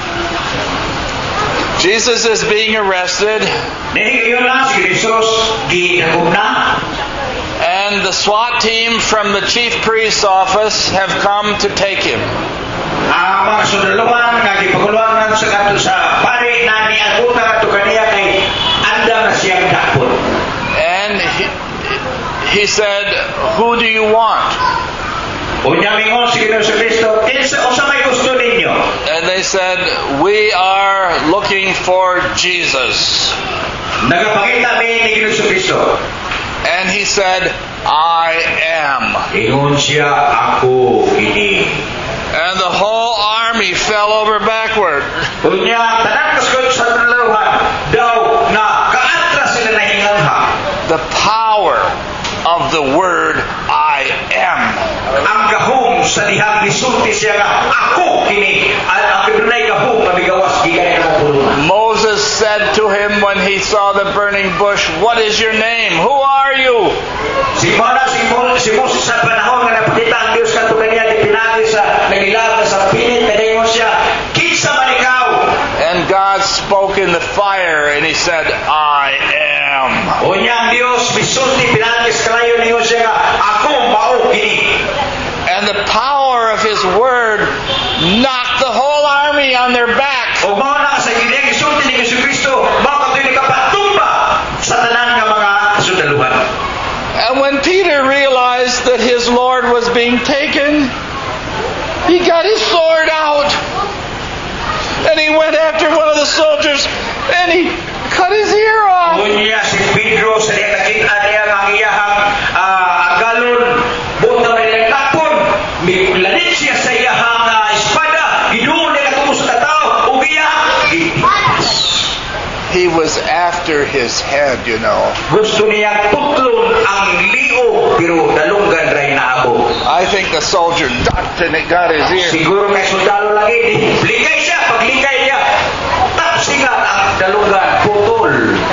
Jesus is being arrested, Kaya kayo na si Jesus gidakop na. and the SWAT team from the chief priest's office have come to take him. Ang mga sundalohan nga gipaguluan sa kadto sa pare na ni aguta kadto kaniya kay anda na siyang dakpon. And he, he said, "Who do you want?" Unya mingon si Ginoong Kristo, kinsa usa may gusto ninyo? And they said, "We are looking for Jesus." Nagapakita mi ni Ginoong Kristo. And he said, "I am." Ingon siya, ako ini. And the whole army fell over backward. Unya tanan kaskot sa dalawan daw na kaatras sila nahingangha. The power of the word "I am." Ang gahom sa dihang gisulti siya nga ako kini ang dunay gahom nga migawas gikan sa pulong. Moses said to him when he saw the burning bush, "What is your name? Who are you?" Si Mona si Moses si Moses sa panahon nga napakita ang Dios kadto kaniya dipinagi sa nagilab sa pinit kadayon siya kinsa man ikaw. And God spoke in the fire and he said, "I am." Unya ang Dios bisulti pinagi sa kalayo niyo siya nga ako mao kini. And the power of his word knocked the whole army on their back. O mao na sa gining gisulti ni Jesucristo mao kadto ni kapatumba sa tanan nga mga kasundaluhan. And when Peter realized that his Lord was being taken, he got his sword out. And he went after one of the soldiers and he cut his ear off. Unya si Pedro sa diya nakita niya ang iyahang agalon buta man niya tapon milanit siya sa iyahang uh, espada giduon niya katumo sa tao ug iyahang gipas. He was after his head, you know. Gusto niya tutlon ang liog pero dalunggan ray na ako. I think the soldier ducked and it got his ear. Siguro kay sundalo lagi di ligay siya pagligay niya tapsingan ang dalunggan putol.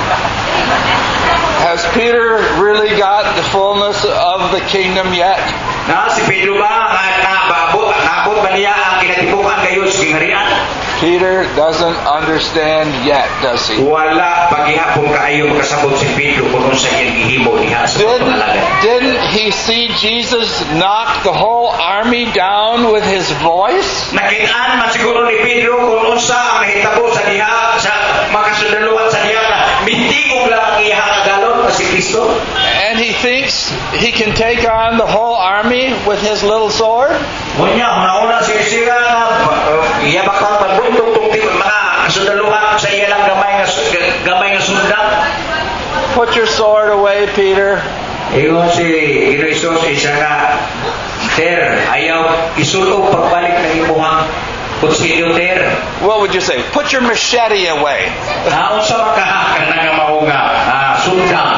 Has Peter really got the fullness of the kingdom yet? Na si Pedro ba nga nababot nabot ba niya ang kinatibukan kayo sa kingharian? Peter doesn't understand yet, does he? Wala paghihapon kaayo makasabot si Pedro kung sa iyang gihimo diha sa Didn't, pangalagan. didn't he see Jesus knock the whole army down with his voice? Nakitaan man siguro ni Pedro kung unsa ang nahitabo sa diha sa makasundaluhan sa diha na mintigog lang ang iyang agalon si Kristo. And he thinks he can take on the whole army with his little sword? Unya, una-una siya siya na iya bakang pagbuntok tong mga sudaluhan sa iya lang gamay nga gamay nga sundang. Put your sword away, Peter. Ingon si Ginoong Hesus isa nga, Ter, ayaw isulog pagbalik ng imuhang kutsilyo, Ter. What would you say? Put your machete away. Naon sa makahakan na nga maunga, ah, sundang.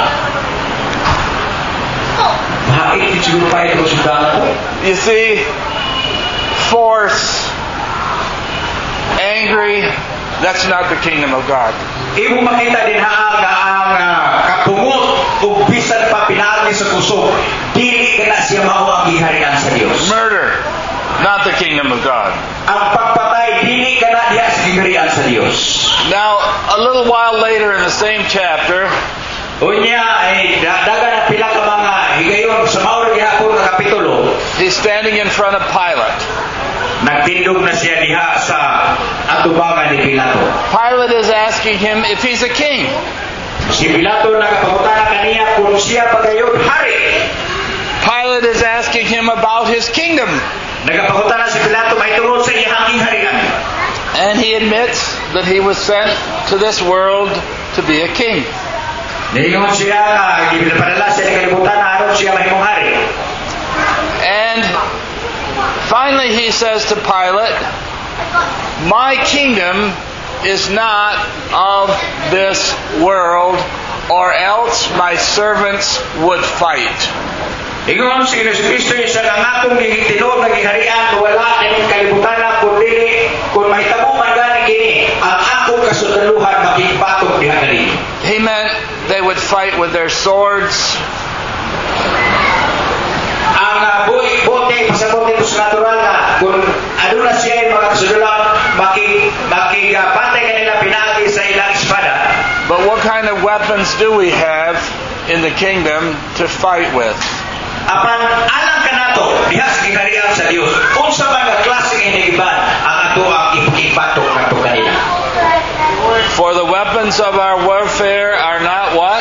Mahait din siguro pa ito sundang ko. You see, force, angry, that's not the kingdom of God. Imo makita din ha nga ang uh, kapungot ug bisan pa pinagi sa kusog, dili kana siya mao ang giharian sa Dios. Murder, not the kingdom of God. Ang pagpatay dili kana diha sa giharian sa Dios. Now, a little while later in the same chapter, unya ay daga na pila ka mga higayon sa mao gihapon nga kapitulo. he's standing in front of Pilate. Nagtindog na siya diha sa atubangan ni Pilato. Pilate is asking him if he's a king. Si Pilato nagapangutana kaniya kung siya pagayon hari. Pilate is asking him about his kingdom. Nagapangutana si Pilato mahitungod sa iyang giharian. And he admits that he was sent to this world to be a king. Niingon siya nga gipadala siya sa kalibutan aron siya mahimong hari. And finally he says to Pilate, my kingdom is not of this world, or else my servants would fight. Ingon si Kristo sa akong gihitinog nga giharian wala ning kalibutan kun dili kun mahitabo man gani kini ang akong kasudaluhan makigbatok diha kani. He meant they would fight with their swords. Ang uh, buhi bote pasabote ko sa natural na kung aduna siya mga kasudaluhan makig makigapatay kanila pinagi sa ilang espada. But what kind of weapons do we have in the kingdom to fight with? Apan alang kanato diha sa giharian sa Dios unsa man nga klase nga hinigiban ang ato ang ipigbatok nato kanila. For the weapons of our warfare are not what?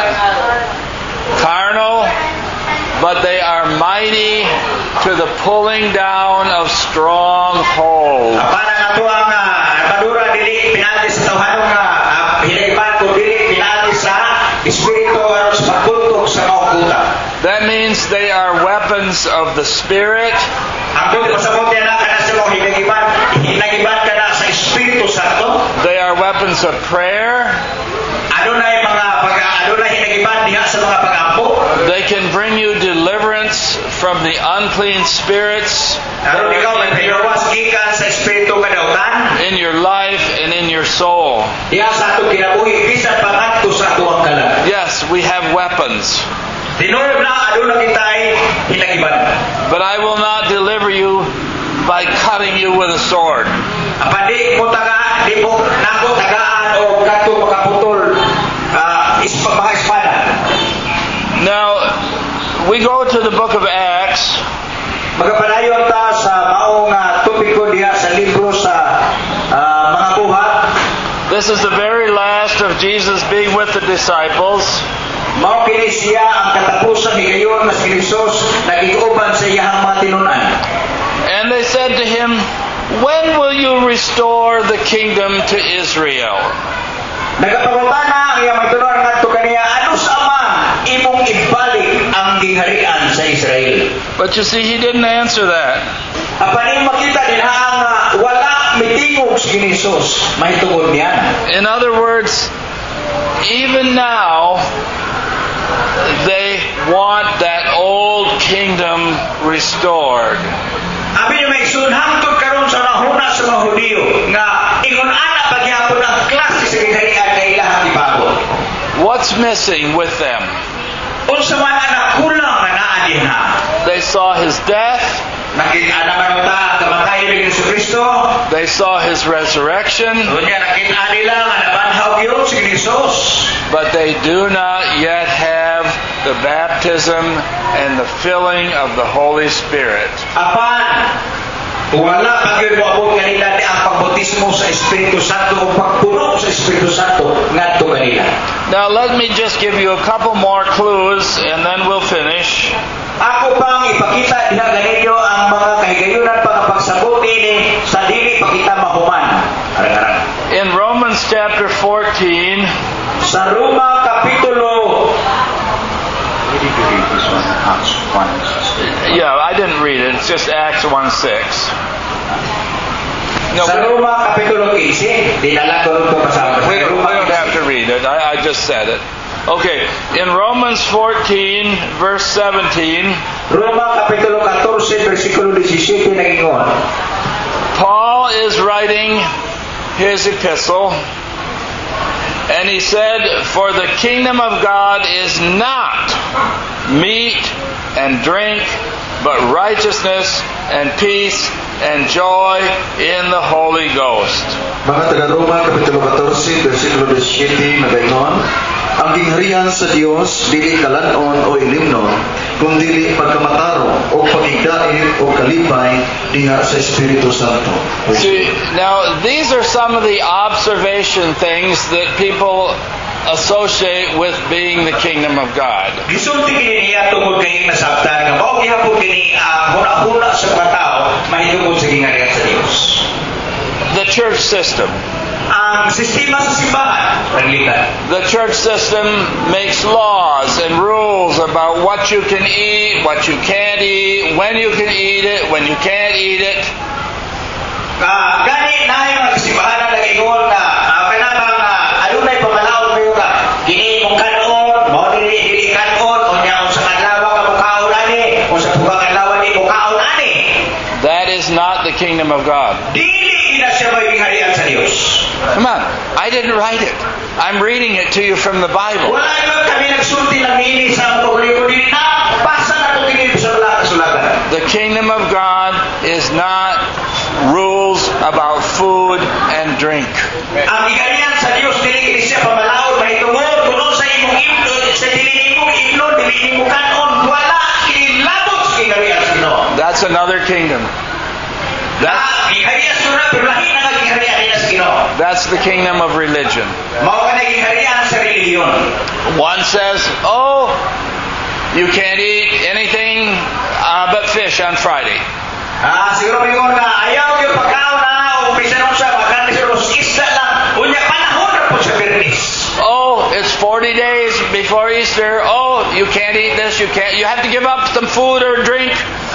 Carnal, but they are mighty to the pulling down of strongholds. Apan ang ato ang armadura dili pinagi sa tawhanon nga hinigiban kun dili pinagi sa espiritu aron sa pagpuntok sa maong kuta. That means they are weapons of the Spirit. Ang kung pasabot niya na kana sa mga hinagiban, hinagiban ka na sa Espiritu Santo. They are weapons of prayer. Ano na yung mga pag ano na hinagiban diha sa mga pag-ampo? They can bring you deliverance from the unclean spirits Aron ikaw magpinawas gikan sa Espiritu kadautan in your life and in your soul. diha sa ato kinabuhi bisan pangadto sa ato ang kalag. Yes, we have weapons. Tinuod na aduna kitay hinagiban. But I will not deliver you by cutting you with a sword. Apan di mo taga di mo nako tagaan o kadto makaputol ah ispa mga espada. Now, we go to the book of Acts. Magapadayon ta sa maong uh, topiko diha sa libro sa uh, mga buhat. This is the very last of Jesus being with the disciples. Mao kini siya ang katapusan ni gayon mas Hesus nagiguban sa iyang mga tinunan. And they said to him, when will you restore the kingdom to Israel? Nagapangutana ang iyang mga tinunan ngadto kaniya ano sa man imong ibalik ang gingharian sa Israel. But you see, he didn't answer that. Apaning makita din ang uh, wala mitingog si Hesus mahitungod niyan. In other words, even now, they want that old kingdom restored. Abi niyo may sunhangtod karon sa nahuna sa mga Hudiyo nga ingon ana pagyapon ang klase sa gingharian nga ilahang ibago. What's missing with them? Unsa man ang kulang nga naa dinha? They saw his death. Nakita naman ta kamatayon ni Kristo. They saw his resurrection. Unya nakita nila nga nabanhaw gyud si Hesus. But they do not yet have the baptism and the filling of the Holy Spirit. Apan wala pa gyud moabot kanila ang pagbautismo sa Espiritu Santo o pagpuno sa Espiritu Santo ngadto kanila. Now let me just give you a couple more clues and then we'll finish. Ako pang ipakita diha ganinyo ang mga kahigayunan pang pagsabot ini sa dili pakita mahuman. Arang-arang. In Romans chapter fourteen, Sa Roma kapitulo yeah, I didn't read it. It's just Acts one six. No, Sa Roma kapitulo fifteen, dinala ko ito kasama. we don't, we don't have to read it. I, I just said it. Okay, in Romans fourteen, verse seventeen, Roma kapitulo fourteen, versikulo seventeen nagingon. Paul is writing his epistle, and he said, "For the kingdom of God is not meat and drink, but righteousness and peace and joy in the Holy Ghost." Mga taga-Roma, Kapitulo fourteen, versikulo seventeen, nagaingon, ang gingharian sa Dios dili kalanon o ilimnon, kundi pagkamataro o pagigdait o kalipay diha sa Espiritu Santo. See, now these are some of the observation things that people associate with being the kingdom of God. Gisulti kini niya tungod kay nasabtan nga mao gihapon kini ang huna-huna sa mga tao mahitungod sa gingharian sa Dios. The church system. Ang sistema sa simbahan, panglitan. The church system makes laws and rules about what you can eat, what you can't eat, when you can eat it, when you can't eat it. Uh, gani na yung simbahan na nag-ingon na uh, kanabang uh, adunay pamalaon mo yung kini mong kanon, mo dili dili kanon, o niya sa kanlawa ka mukaon ani, o sa tugang kanlawa ni mukaon ani. That is not the kingdom of God. Dili ina siya may gingharian sa Dios. Come on, I didn't write it. I'm reading it to you from the Bible. Wala naman kami nagsulti ng mini sa mga kuligo dili na basa na to kini sa wala kasulatan. The kingdom of God is not rules about food and drink. Ang gingharian sa Dios dili kini siya pamalaon mahitungod kuno sa imong imnon, sa dili imong imnon, dili imong kanon, wala kini labot sa gingharian sa Ginoo. That's another kingdom. That, Ah, gingharian sura pero lahi na nga gingharian nila sa Ginoo. that's the kingdom of religion. Mao ka na gingharian sa relihiyon. One says, oh, you can't eat anything uh, but fish on Friday. Ah, siguro mingon nga ayaw yung pagkaon na o bisan unsa makan sa los isla lang. Unya panahon ra po sa Bernis. Oh, it's forty days before Easter. Oh, you can't eat this. You can't. You have to give up some food or drink.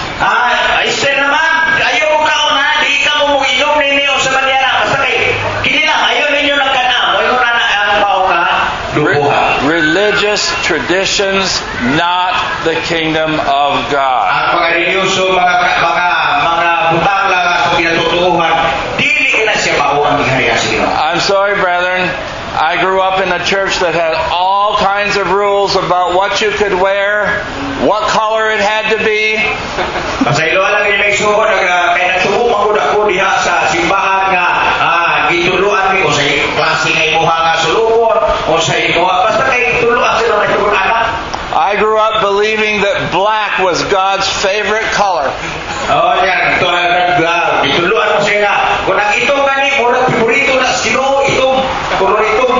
Ah, ay sir naman, ayaw mo kaon na, di ka mo inom ninyo sa mangyara. Basta kay kini lang ayaw ninyo lang kana. Moingon na na ang pao ka. Dubuha. Religious traditions, not the kingdom of God. Ang mga religyoso, mga mga mga butang lang sa pinatutuhan, dili na siya mao ang gingharian sa Ginoo. I'm sorry, brethren. I grew up in a church that had all kinds of rules about what you could wear, what color it had to be. Pasaylo lang yung naisuho na kaya nagsubo magod ako diha sa simbahan nga ah, gituluan mi o sa klase nga imuha nga sulubon o sa imuha basta kay gituluan sila na yung anak. I grew up believing that black was God's favorite color. Oh, yan. Ito na gituluan mo siya nga. Kung ang itong gani, murag favorito na sino itong kulor itong.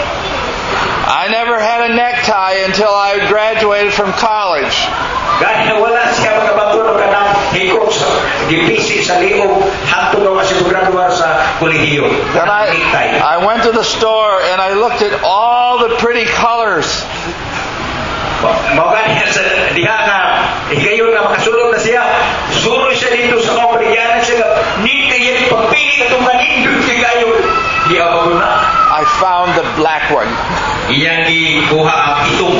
I never had a necktie until I graduated from college. Gani na wala siya magkabatulo ka ng hikok sa gipisi sa liog hangtod na masiguraduar sa kolehiyo. Then I, I went to the store and I looked at all the pretty colors. Mao gani sa diha na higayon na makasulod na siya. Suro siya dito sa mga paligyanan siya. Ni kaya pagpili ka itong manindot higayon. Di ako na. I found the black one. Iyang ikuha ang itong.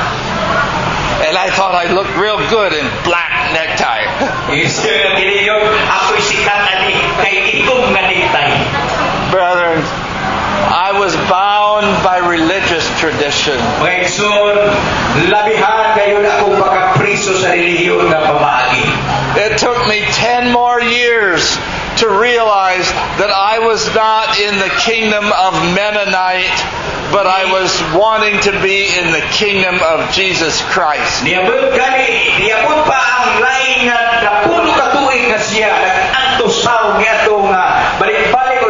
And I thought I looked real good in black necktie. Isa nga giniyon. Ako'y sikat ani kay itong nga necktie. Brethren, I was bound by religious tradition. Mga igsoon, labihan kayo na akong makapriso sa relihiyon na pamaagi. It took me ten more years to realize that I was not in the kingdom of Mennonite, but I was wanting to be in the kingdom of Jesus Christ. Niabot gani, niabot pa ang lain nga napuno ka tuig nga siya, nag-antos tao nga ito nga balik-balik o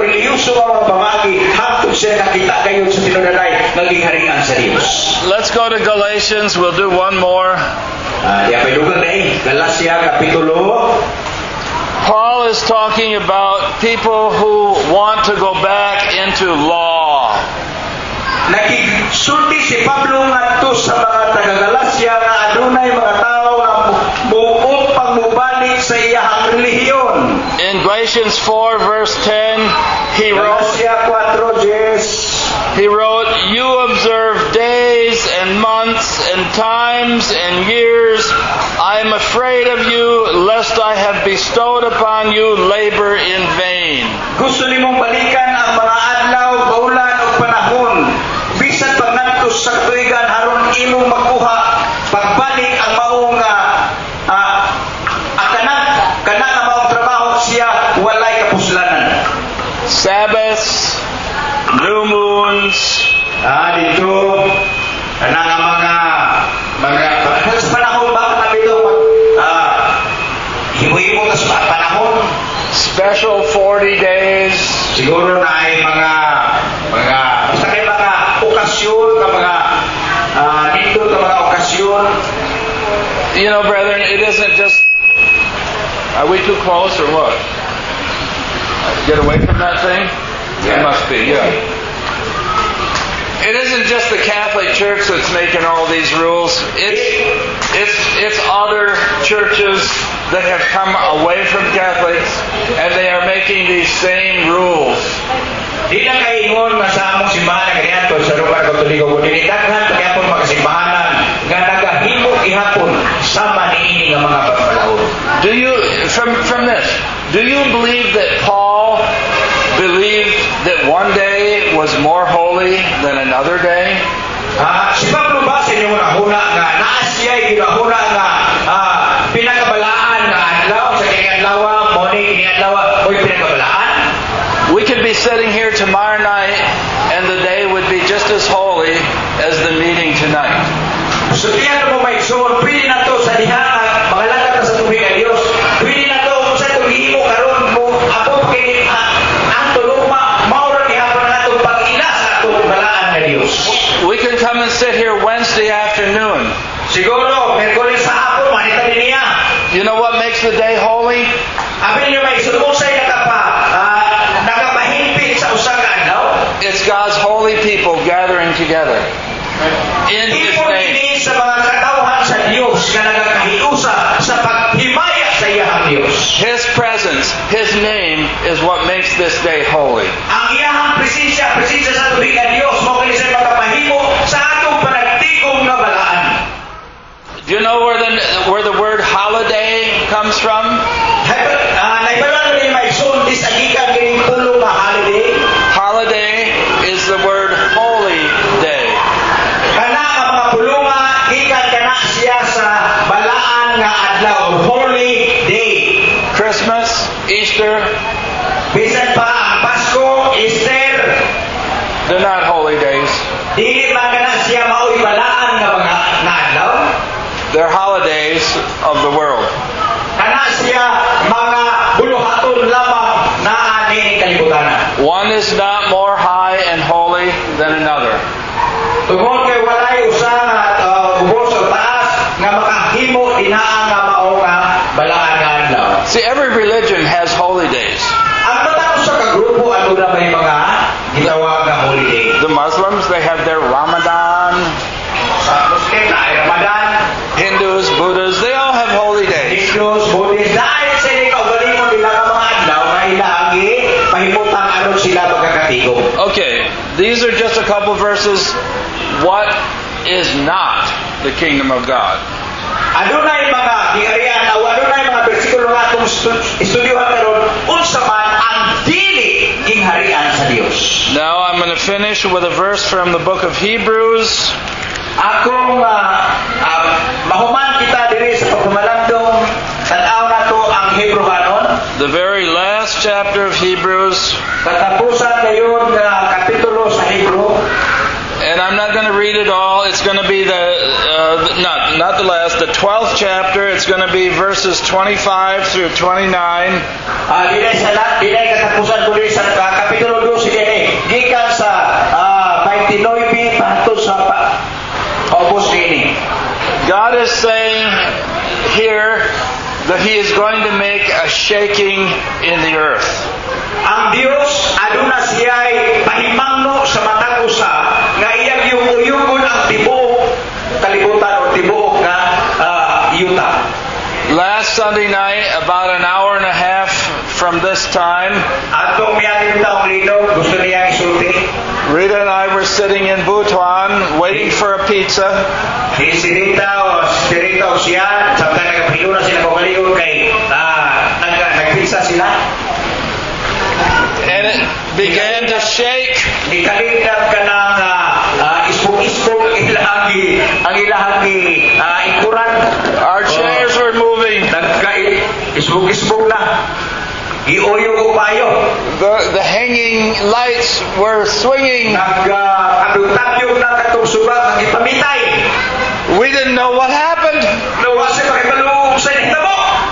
reliyoso nga mga pamagi hangtod siya nakita kayo sa tinunanay naging harian sa Dios. Let's go to Galatians. We'll do one more. Ah, di apay dugang na eh. Galacia Kapitulo. Paul is talking about people who want to go back into law. Nakigsulti si Pablo ngadto sa mga taga-Galacia nga adunay mga tao nga muot pagmubalik sa iyahang relihiyon. In Galatians four verse ten, he wrote, Galacia four ten. he wrote, "You observe days and months and times and years. I am afraid of you, lest I have bestowed upon you labor in vain." Gusto nimong balikan ang mga adlaw, baulan o panahon. Bisan pag ngadto sa katuigan haron imong magkuha pagbalik ang maong uh, kanang kanang ang maong trabaho siya walay kapuslanan. Sabbaths, new moons, Ah, dito kanang ang mga mga sa panahon ba kami ito mag ah himo-himo sa panahon special forty days. siguro na ay mga mga basta kay mga okasyon ka mga uh, dito ka mga okasyon. You know, brethren, it isn't just... Are we too close or what? Get away from that thing? It Yeah. must be, yeah. It isn't just the Catholic Church that's making all these rules. It's it's it's other churches that have come away from Catholics and they are making these same rules. Di na kaingon nga sa among simbahan nga ganyan sa lugar Katoliko ko dinitaghan kagapon magasimbahanan nga nagahimo ihapon sama niini nga mga pagpalahon. Do you from from this? Do you believe that Paul believed that one day was more holy than another day? Ah, si Pablo ba sa inyo huna nga naa siya ginahuna nga ah, pinakabalaan nga adlaw sa kini adlaw mo ni kini adlaw oy pinakabalaan? We could be sitting here tomorrow night and the day would be just as holy as the meeting tonight. So tiyan mo may suon pili na to sa diha mga lagat sa tubig ang Dios. Pili na to sa tubig mo karon mo ako kini ang tulong ma maura ni hapon nato pag-ila sa atong balaan nga Dios. We can come and sit here Wednesday afternoon. Siguro Miyerkules sa hapon manita niya. You know what makes the day holy? Abi niyo may sulusay nakapa uh, nakapahimpit sa usa ka adlaw. It's God's holy people gathering together in His Ipon name. ini sa mga katawhan sa Dios nga nagakahiusa sa paghimaya sa iyang Dios. His presence, His name is what makes this day holy. Ang iyang presensya, presensya sa tubig nga Dios mo kini sa makapahimo sa atong panagtigom nga balaan. Do you know where the where the word holiday comes from? Naibalan ni may son dis agikan kining tulo nga holiday. Holiday is the word holy day. Kana nga mga pulunga gikan kana siya sa balaan nga adlaw, holy day. Christmas, Easter, Bisan pa ang Pasko, Easter, they're not holy days. dili man kana siya mao'y balaan nga mga nga adlaw. They're holidays of the world. Kana siya mga buluhaton lamang na ani kalibutan. One is not more high and holy than another. Tungod kay walay usa nga uh, ubos o taas nga makahimo dinaa nga mao nga balaan nga adlaw. See, every religion has holy days. Ang matao sa kagrupo ano na may mga gitawag nga holiday. The Muslims, they have their Ramadan. Sa Muslim na ay Ramadan, Hindus, Buddhas, they all have holy days. Hindus, Buddhist, dahil sa hindi kaugalingon nila ng mga adlaw na ilaagi pahimutang aron sila magkakatigom. Okay, these are just a couple verses. What is not the kingdom of God? Adunay mga giharian o adunay mga bersikulo nga atong estudyohan karon unsa man ang dili gingharian sa Dios. Now I'm going to finish with a verse from the book of Hebrews. Akong uh, uh, mahuman kita diri sa pagpamalandong tan-aw nato ang Hebrewanon. The very last chapter of Hebrews. Katapusan ngayon nga kapitulo sa Hebrew. And I'm not not going to read it all. It's going to be the, uh, not, not the last, the twelfth chapter. It's going to be verses twenty-five through twenty-nine. Ah, di na sa lahat, di na katapusan ko din sa ah, kapitulo two si Dene. Gikan sa ah, twenty-nine pato sa pa. Obos ini. God is saying here that He is going to make a shaking in the earth. Ang Dios aduna siya'y pahimangno sa matag usa nga iyang yuyugon ang tibuok kalibutan o tibuok nga uh, yuta. Last Sunday night, about an hour and a half from this time, Atong miyang taong lino gusto niya isulti. Rita and I were sitting in Butuan waiting for a pizza. Si Rita o si Rita o siya sabta nagapilo na sila kung kaliyon kay uh, nag, nagpizza sila. And it began to shake. Ikalingap ka ng uh, uh, isbog-isbog ilang ang ilang uh, ikuran. Our chairs were moving. Nagka-isbog-isbog na. Ioyo ko payo. The, the hanging lights were swinging. Nagka-tabyog na katong subak ang ipamitay. We didn't know what happened. Nawasi pakibalong sa initabo.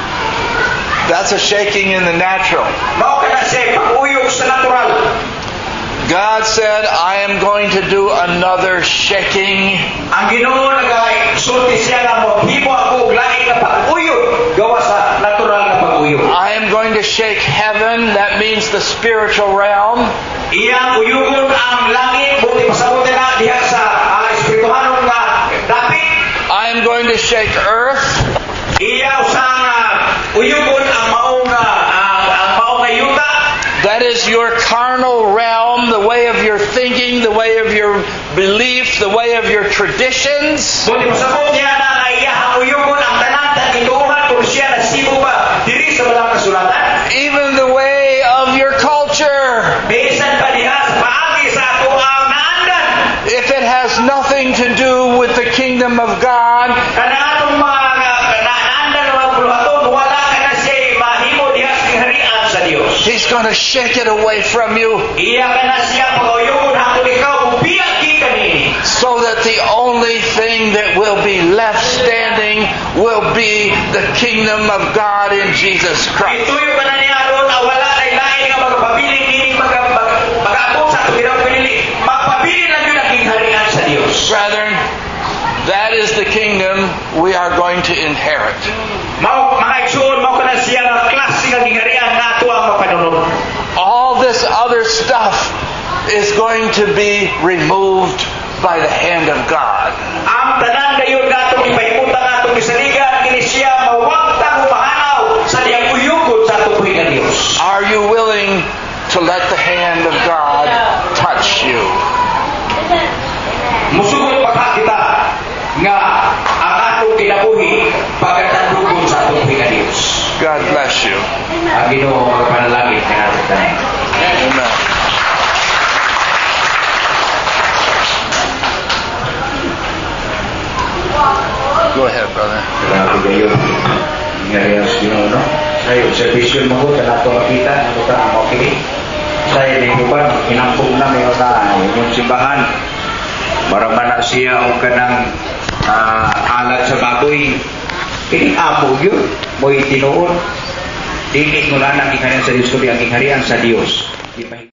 That's a shaking in the natural. Mao ka na siya pag-uyog sa natural. God said, I am going to do another shaking. Ang Ginoo nagsulti siya nga mo, hibo ako og lain nga pag-uyog gawa sa natural nga pag-uyog. I am going to shake heaven. That means the spiritual realm. Iyang uyugon ang langit, buti pasabot na diha sa uh, espirituhanong nga dapit. I am going to shake earth. Iya usang uh, uyugon ang maong uh, ang maong nga yuta. That is your carnal realm, the way of your thinking, the way of your belief, the way of your traditions. Buti pasabot niya na nga iyang uyugon ang tanan sa ituuhan kung siya na sibo ba diri sa balang kasulatan. Even the way of your culture. Bisan pa diha sa paagi sa ato ang naandan. If it has nothing to do with the kingdom of God, Kanatong mga naandan ng mga puluhaton, wala ka na siya mahimo diha sa kaharian sa Dios. He's going to shake it away from you Iya ka na siya pag-uyugon hangtod ikaw ubiyak ki kanini. so that the only thing that will be left standing will be the kingdom of God in Jesus Christ. Ituyo ka na niya doon na wala na ilain nga magpabiling meaning mag-aabot sa ato ginang pinili. Magpabiling lang yun ang kingharian sa Dios. Brethren, that is the kingdom we are going to inherit. Mao mga igsoon mao kana siya nga klase nga kingharian nga ato ang mapanunod. All this other stuff is going to be removed by the hand of God. Ang tanan gayon nga atong ipahimutan nga atong isaligan kini siya mawagtang umahanaw sa diyang uyugon sa atong buhi nga Dios. Are you willing to let the hand of God touch you? Musugot pa ka kita nga ang atong kinabuhi pagkatandukon sa atong buhi nga Dios. God bless you. Ang Ginoo magpanalangin nga natin tanan. Amen. Go ahead, brother. Grabe kayo. Ngayon sa Ginoo, no? Sayo, servisyon mo ko, na ito makita, na ito ang makinig. Sayo, na ito ba, inampog na may na yung simbahan. Maraman na siya o kanang uh, alat sa baboy. Pinapog yun. Mo'y tinuon. Dinig mo lang ang ikanyan sa Diyos ko, ang ikanyan sa Diyos.